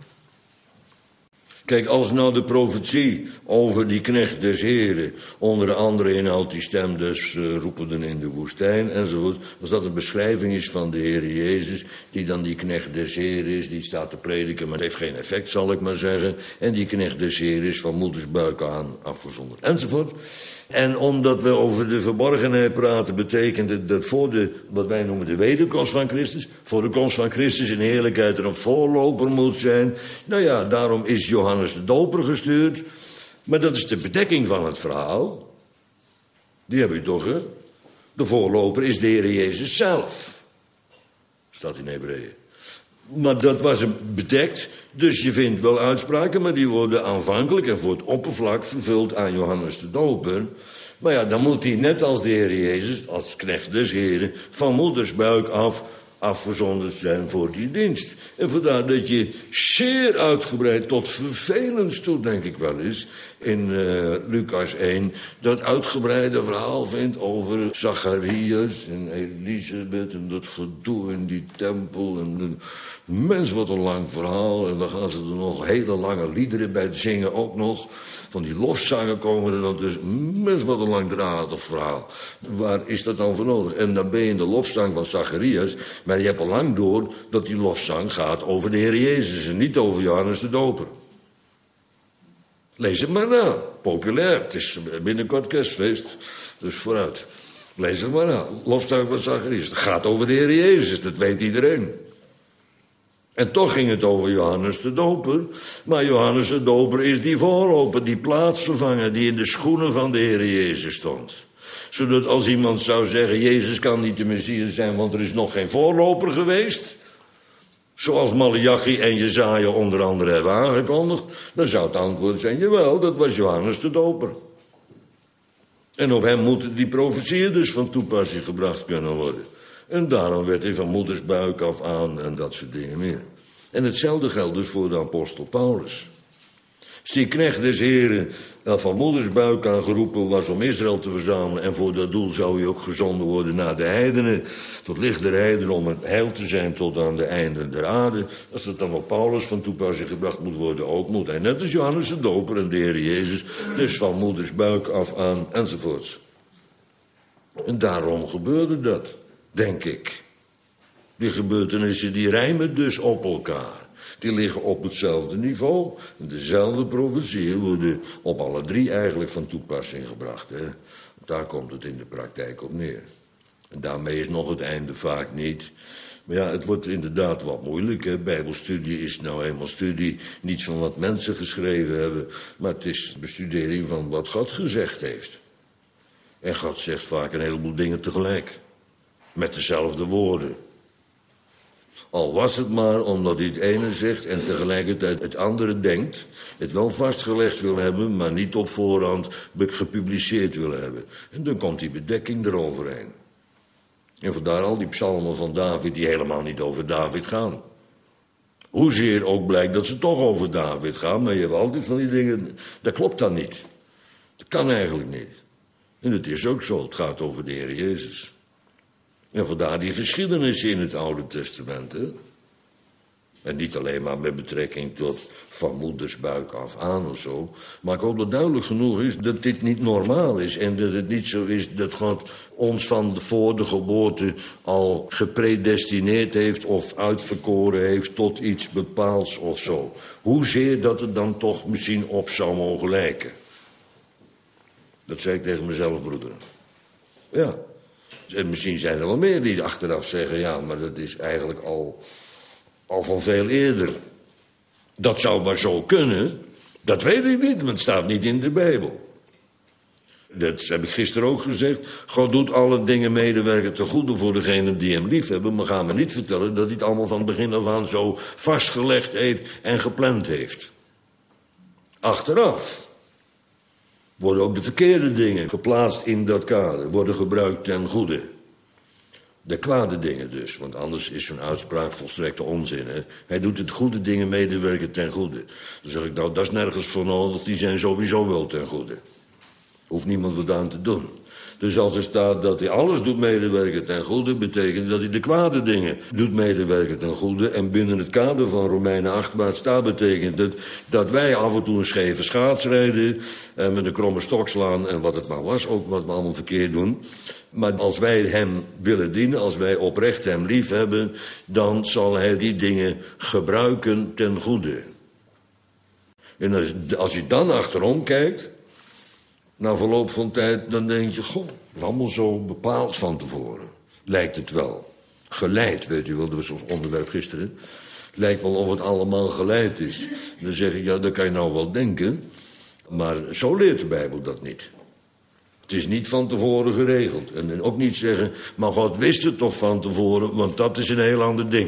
Kijk, als nou de profetie over die knecht des Heren, onder andere inhoudt die stem des uh, roependen in de woestijn enzovoort, als dat een beschrijving is van de Heer Jezus, die dan die knecht des Heren is, die staat te prediken, maar het heeft geen effect, zal ik maar zeggen, en die knecht des Heren is van moedersbuik aan afgezonderd enzovoort. En omdat we over de verborgenheid praten, betekent het dat voor de, wat wij noemen de wederkomst van Christus, voor de komst van Christus in heerlijkheid er een voorloper moet zijn. Nou ja, daarom is Johannes de Doper gestuurd. Maar dat is de bedekking van het verhaal. Die heb je toch, hè? De voorloper is de Heer Jezus zelf. Staat in Hebreeën. Maar dat was hem bedekt, dus je vindt wel uitspraken, maar die worden aanvankelijk en voor het oppervlak vervuld aan Johannes de Doper. Maar ja, dan moet hij net als de Heer Jezus, als knecht des Heren, van moedersbuik af afgezonderd zijn voor die dienst. En vandaar dat je zeer uitgebreid, tot vervelend toe, denk ik wel eens, in uh, Lucas één, dat uitgebreide verhaal vindt over Zacharias en Elisabeth en dat gedoe in die tempel. En de, mens, wat een lang verhaal. En dan gaan ze er nog hele lange liederen bij zingen ook nog. Van die lofzangen komen er dan dus. Mens, wat een langdradig verhaal. Waar is dat dan voor nodig? En dan ben je in de lofzang van Zacharias, maar je hebt al lang door dat die lofzang gaat over de Heer Jezus en niet over Johannes de Doper. Lees het maar na. Populair. Het is binnenkort kerstfeest. Dus vooruit. Lees het maar aan. Lofzang van Zacharias. Het gaat over de Heer Jezus, dat weet iedereen. En toch ging het over Johannes de Doper. Maar Johannes de Doper is die voorloper, die plaatsvervanger, die in de schoenen van de Heer Jezus stond. Zodat als iemand zou zeggen, Jezus kan niet de Messias zijn, want er is nog geen voorloper geweest. Zoals Maleachi en Jesaja onder andere hebben aangekondigd. Dan zou het antwoord zijn, jawel, dat was Johannes de Doper. En op hem moeten die profetieën dus van toepassing gebracht kunnen worden. En daarom werd hij van moedersbuik af aan en dat soort dingen meer. En hetzelfde geldt dus voor de apostel Paulus. Als die knecht des Heren van moedersbuik aan geroepen was om Israël te verzamelen, en voor dat doel zou hij ook gezonden worden naar de heidenen, tot licht der heidenen, om het heil te zijn tot aan de einden der aarde. Als het dan op Paulus van toepassing gebracht moet worden, ook moet hij net als Johannes de Doper en de Heer Jezus, dus van moedersbuik af aan enzovoorts. En daarom gebeurde dat, denk ik. Die gebeurtenissen die rijmen dus op elkaar. Die liggen op hetzelfde niveau. En dezelfde profetieën worden op alle drie eigenlijk van toepassing gebracht. Hè? Daar komt het in de praktijk op neer. En daarmee is nog het einde vaak niet. Maar ja, het wordt inderdaad wat moeilijk. Hè? Bijbelstudie is nou eenmaal studie niet van wat mensen geschreven hebben, maar het is bestudering van wat God gezegd heeft. En God zegt vaak een heleboel dingen tegelijk. Met dezelfde woorden. Al was het maar omdat hij het ene zegt en tegelijkertijd het andere denkt. Het wel vastgelegd wil hebben, maar niet op voorhand gepubliceerd wil hebben. En dan komt die bedekking eroverheen. En vandaar al die psalmen van David die helemaal niet over David gaan. Hoezeer ook blijkt dat ze toch over David gaan, maar je hebt altijd van die dingen, dat klopt dan niet. Dat kan eigenlijk niet. En het is ook zo, het gaat over de Heer Jezus. En vandaar die geschiedenis in het Oude Testament. Hè? En niet alleen maar met betrekking tot van moedersbuik af aan of zo. Maar ik hoop dat duidelijk genoeg is dat dit niet normaal is. En dat het niet zo is dat God ons van voor de geboorte al gepredestineerd heeft of uitverkoren heeft tot iets bepaalds of zo. Hoezeer dat het dan toch misschien op zou mogen lijken. Dat zei ik tegen mezelf, broeder. Ja. En misschien zijn er wel meer die achteraf zeggen, ja, maar dat is eigenlijk al, al van veel eerder. Dat zou maar zo kunnen. Dat weet ik niet, want het staat niet in de Bijbel. Dat heb ik gisteren ook gezegd. God doet alle dingen medewerken ten goede voor degenen die hem lief hebben. Maar ga me niet vertellen dat hij het allemaal van het begin af aan zo vastgelegd heeft en gepland heeft. Achteraf worden ook de verkeerde dingen geplaatst in dat kader, worden gebruikt ten goede. De kwade dingen dus, want anders is zo'n uitspraak volstrekte onzin. Hè? Hij doet het goede dingen medewerken ten goede. Dan zeg ik, nou, dat is nergens voor nodig, die zijn sowieso wel ten goede. Hoeft niemand wat aan te doen. Dus als er staat dat hij alles doet medewerken ten goede, betekent dat hij de kwade dingen doet medewerken ten goede. En binnen het kader van Romeinen acht waar het staat, betekent het dat wij af en toe een scheve schaats rijden en met een kromme stok slaan en wat het maar was, ook wat we allemaal verkeerd doen. Maar als wij hem willen dienen, als wij oprecht hem lief hebben, dan zal hij die dingen gebruiken ten goede. En als, als je dan achterom kijkt, na verloop van tijd, dan denk je, goh, dat is allemaal zo bepaald van tevoren. Lijkt het wel. Geleid, weet u wel, dat was ons onderwerp gisteren. Het lijkt wel of het allemaal geleid is. Dan zeg ik, ja, dat kan je nou wel denken. Maar zo leert de Bijbel dat niet. Het is niet van tevoren geregeld. En ook niet zeggen, maar God wist het toch van tevoren, want dat is een heel ander ding.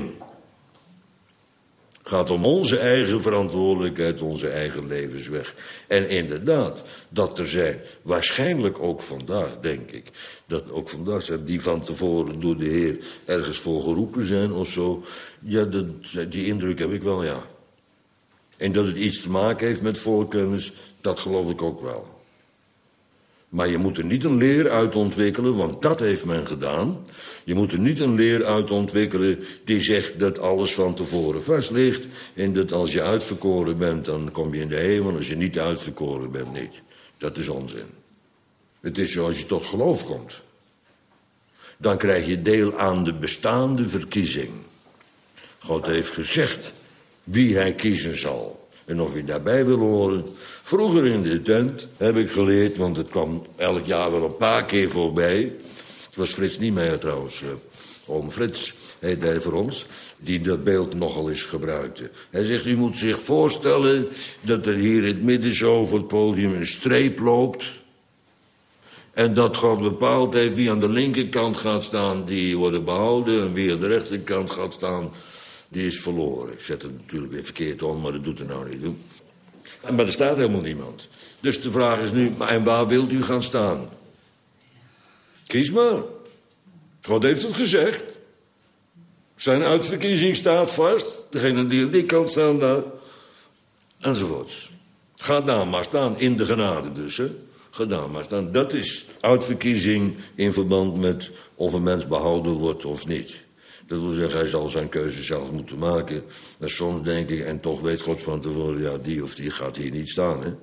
Het gaat om onze eigen verantwoordelijkheid, onze eigen levensweg. En inderdaad, dat er zijn, waarschijnlijk ook vandaag, denk ik, dat ook vandaag zijn die van tevoren door de Heer ergens voor geroepen zijn of zo. Ja, dat, die indruk heb ik wel, ja. En dat het iets te maken heeft met voorkennis, dat geloof ik ook wel. Maar je moet er niet een leer uit ontwikkelen, want dat heeft men gedaan. Je moet er niet een leer uit ontwikkelen die zegt dat alles van tevoren vast ligt. En dat als je uitverkoren bent, dan kom je in de hemel. Als je niet uitverkoren bent, niet. Dat is onzin. Het is zoals je tot geloof komt. Dan krijg je deel aan de bestaande verkiezing. God heeft gezegd wie hij kiezen zal. En of je daarbij wil horen. Vroeger in de tent heb ik geleerd, want het kwam elk jaar wel een paar keer voorbij. Het was Frits Niemeyer trouwens, uh, oom Frits heet hij voor ons, die dat beeld nogal eens gebruikte. Hij zegt, u moet zich voorstellen dat er hier in het midden zo voor het podium een streep loopt. En dat God bepaald heeft wie aan de linkerkant gaat staan, die wordt behouden. En wie aan de rechterkant gaat staan, die is verloren. Ik zet het natuurlijk weer verkeerd om, maar dat doet er nou niet toe. Maar er staat helemaal niemand. Dus de vraag is nu, en waar wilt u gaan staan? Kies maar. God heeft het gezegd. Zijn uitverkiezing staat vast. Degene die aan die kant staan daar. Enzovoorts. Ga daar maar staan, in de genade dus. Hè. Ga daar maar staan. Dat is uitverkiezing in verband met of een mens behouden wordt of niet. Dat wil zeggen, hij zal zijn keuze zelf moeten maken. En soms denk ik, en toch weet God van tevoren, ja, die of die gaat hier niet staan. Hè.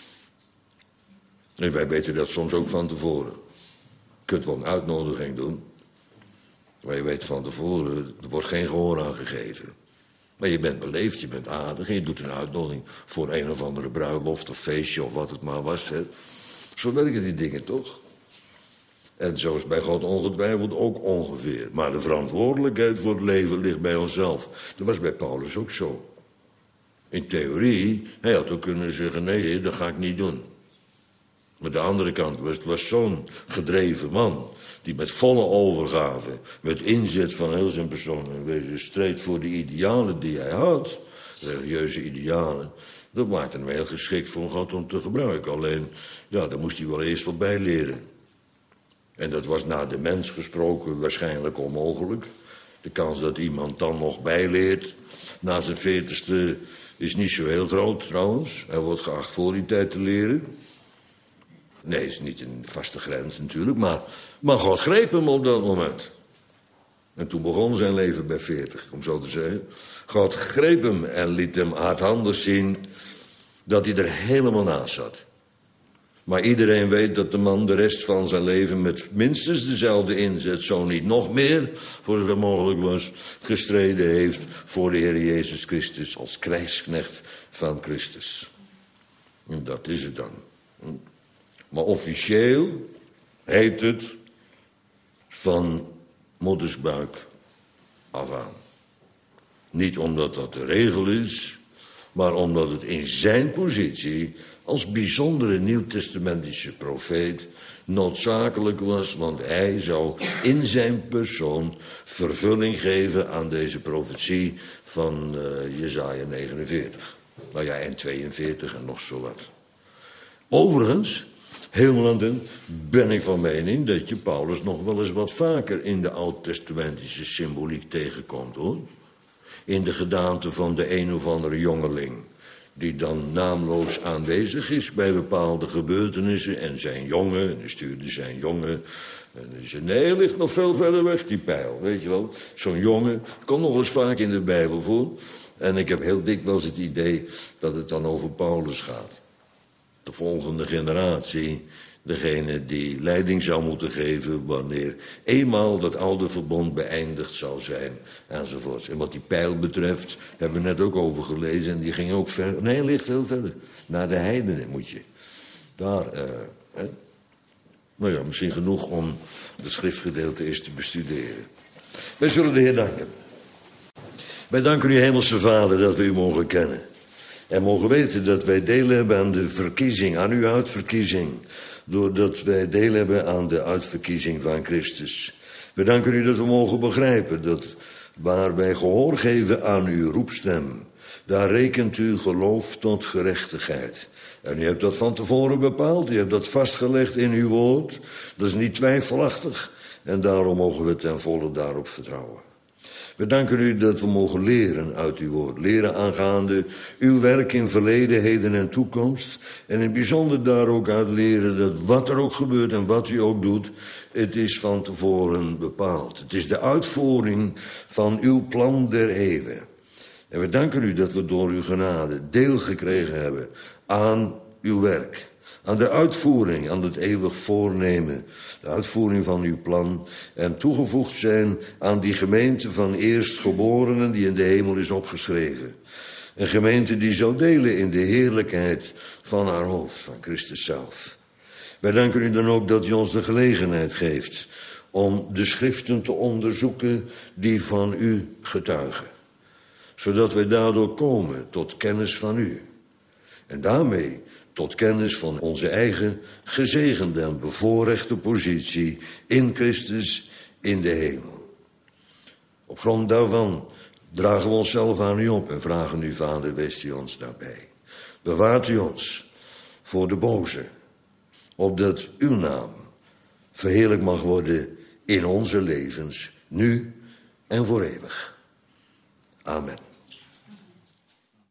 En wij weten dat soms ook van tevoren. Je kunt wel een uitnodiging doen. Maar je weet van tevoren, er wordt geen gehoor aan gegeven. Maar je bent beleefd, je bent aardig en je doet een uitnodiging voor een of andere bruiloft of feestje of wat het maar was. Hè. Zo werken die dingen toch? En zo is bij God ongetwijfeld ook ongeveer. Maar de verantwoordelijkheid voor het leven ligt bij onszelf. Dat was bij Paulus ook zo. In theorie, hij had ook kunnen zeggen, nee, dat ga ik niet doen. Maar de andere kant was, het was zo'n gedreven man, die met volle overgave, met inzet van heel zijn persoon en wezen streed voor de idealen die hij had, religieuze idealen, dat maakte hem heel geschikt voor God om te gebruiken. Alleen, ja, daar moest hij wel eerst wat bij leren. En dat was naar de mens gesproken waarschijnlijk onmogelijk. De kans dat iemand dan nog bijleert na zijn veertigste is niet zo heel groot trouwens. Hij wordt geacht voor die tijd te leren. Nee, is niet een vaste grens natuurlijk, maar, maar God greep hem op dat moment. En toen begon zijn leven bij veertig, om zo te zeggen. God greep hem en liet hem hardhandig zien dat hij er helemaal naast zat. Maar iedereen weet dat de man de rest van zijn leven met minstens dezelfde inzet, zo niet nog meer, voor zover mogelijk was, gestreden heeft voor de Heer Jezus Christus als krijgsknecht van Christus. En dat is het dan. Maar officieel heet het van moedersbuik af aan. Niet omdat dat de regel is, maar omdat het in zijn positie als bijzondere nieuwtestamentische profeet noodzakelijk was, want hij zou in zijn persoon vervulling geven aan deze profetie van uh, Jesaja negenenveertig. Nou ja, en tweeënveertig en nog zo wat. Overigens, helemaal ben ik van mening dat je Paulus nog wel eens wat vaker in de oud-testamentische symboliek tegenkomt, hoor. In de gedaante van de een of andere jongeling, die dan naamloos aanwezig is bij bepaalde gebeurtenissen. En zijn jongen, en hij stuurde zijn jongen. En hij zei, nee, hij ligt nog veel verder weg, die pijl, weet je wel. Zo'n jongen, komt nog eens vaak in de Bijbel voor. En ik heb heel dikwijls het idee dat het dan over Paulus gaat. De volgende generatie, degene die leiding zou moeten geven wanneer eenmaal dat oude verbond beëindigd zou zijn, enzovoorts. En wat die pijl betreft, hebben we net ook over gelezen, en die ging ook ver, nee, ligt veel verder. Naar de heidenen moet je. Daar, uh, hè. Nou ja, misschien genoeg om het schriftgedeelte eens te bestuderen. Wij zullen de Heer danken. Wij danken u, Hemelse Vader, dat we u mogen kennen. En mogen weten dat wij deel hebben aan de verkiezing, aan uw uitverkiezing. Doordat wij deel hebben aan de uitverkiezing van Christus. We danken u dat we mogen begrijpen dat waar wij gehoor geven aan uw roepstem, daar rekent u geloof tot gerechtigheid. En u hebt dat van tevoren bepaald, u hebt dat vastgelegd in uw woord. Dat is niet twijfelachtig en daarom mogen we ten volle daarop vertrouwen. We danken u dat we mogen leren uit uw woord. Leren aangaande uw werk in verleden, heden en toekomst. En in het bijzonder daar ook uit leren dat wat er ook gebeurt en wat u ook doet, het is van tevoren bepaald. Het is de uitvoering van uw plan der eeuwen. En we danken u dat we door uw genade deel gekregen hebben aan uw werk. Aan de uitvoering, aan het eeuwig voornemen. De uitvoering van uw plan. En toegevoegd zijn aan die gemeente van eerstgeborenen die in de hemel is opgeschreven. Een gemeente die zou delen in de heerlijkheid van haar hoofd, van Christus zelf. Wij danken u dan ook dat u ons de gelegenheid geeft om de schriften te onderzoeken die van u getuigen, zodat wij daardoor komen tot kennis van u en daarmee tot kennis van onze eigen gezegende en bevoorrechte positie in Christus in de hemel. Op grond daarvan dragen we onszelf aan u op en vragen u, Vader, wees u ons daarbij. Bewaart u ons voor de boze, opdat uw naam verheerlijk mag worden in onze levens, nu en voor eeuwig. Amen.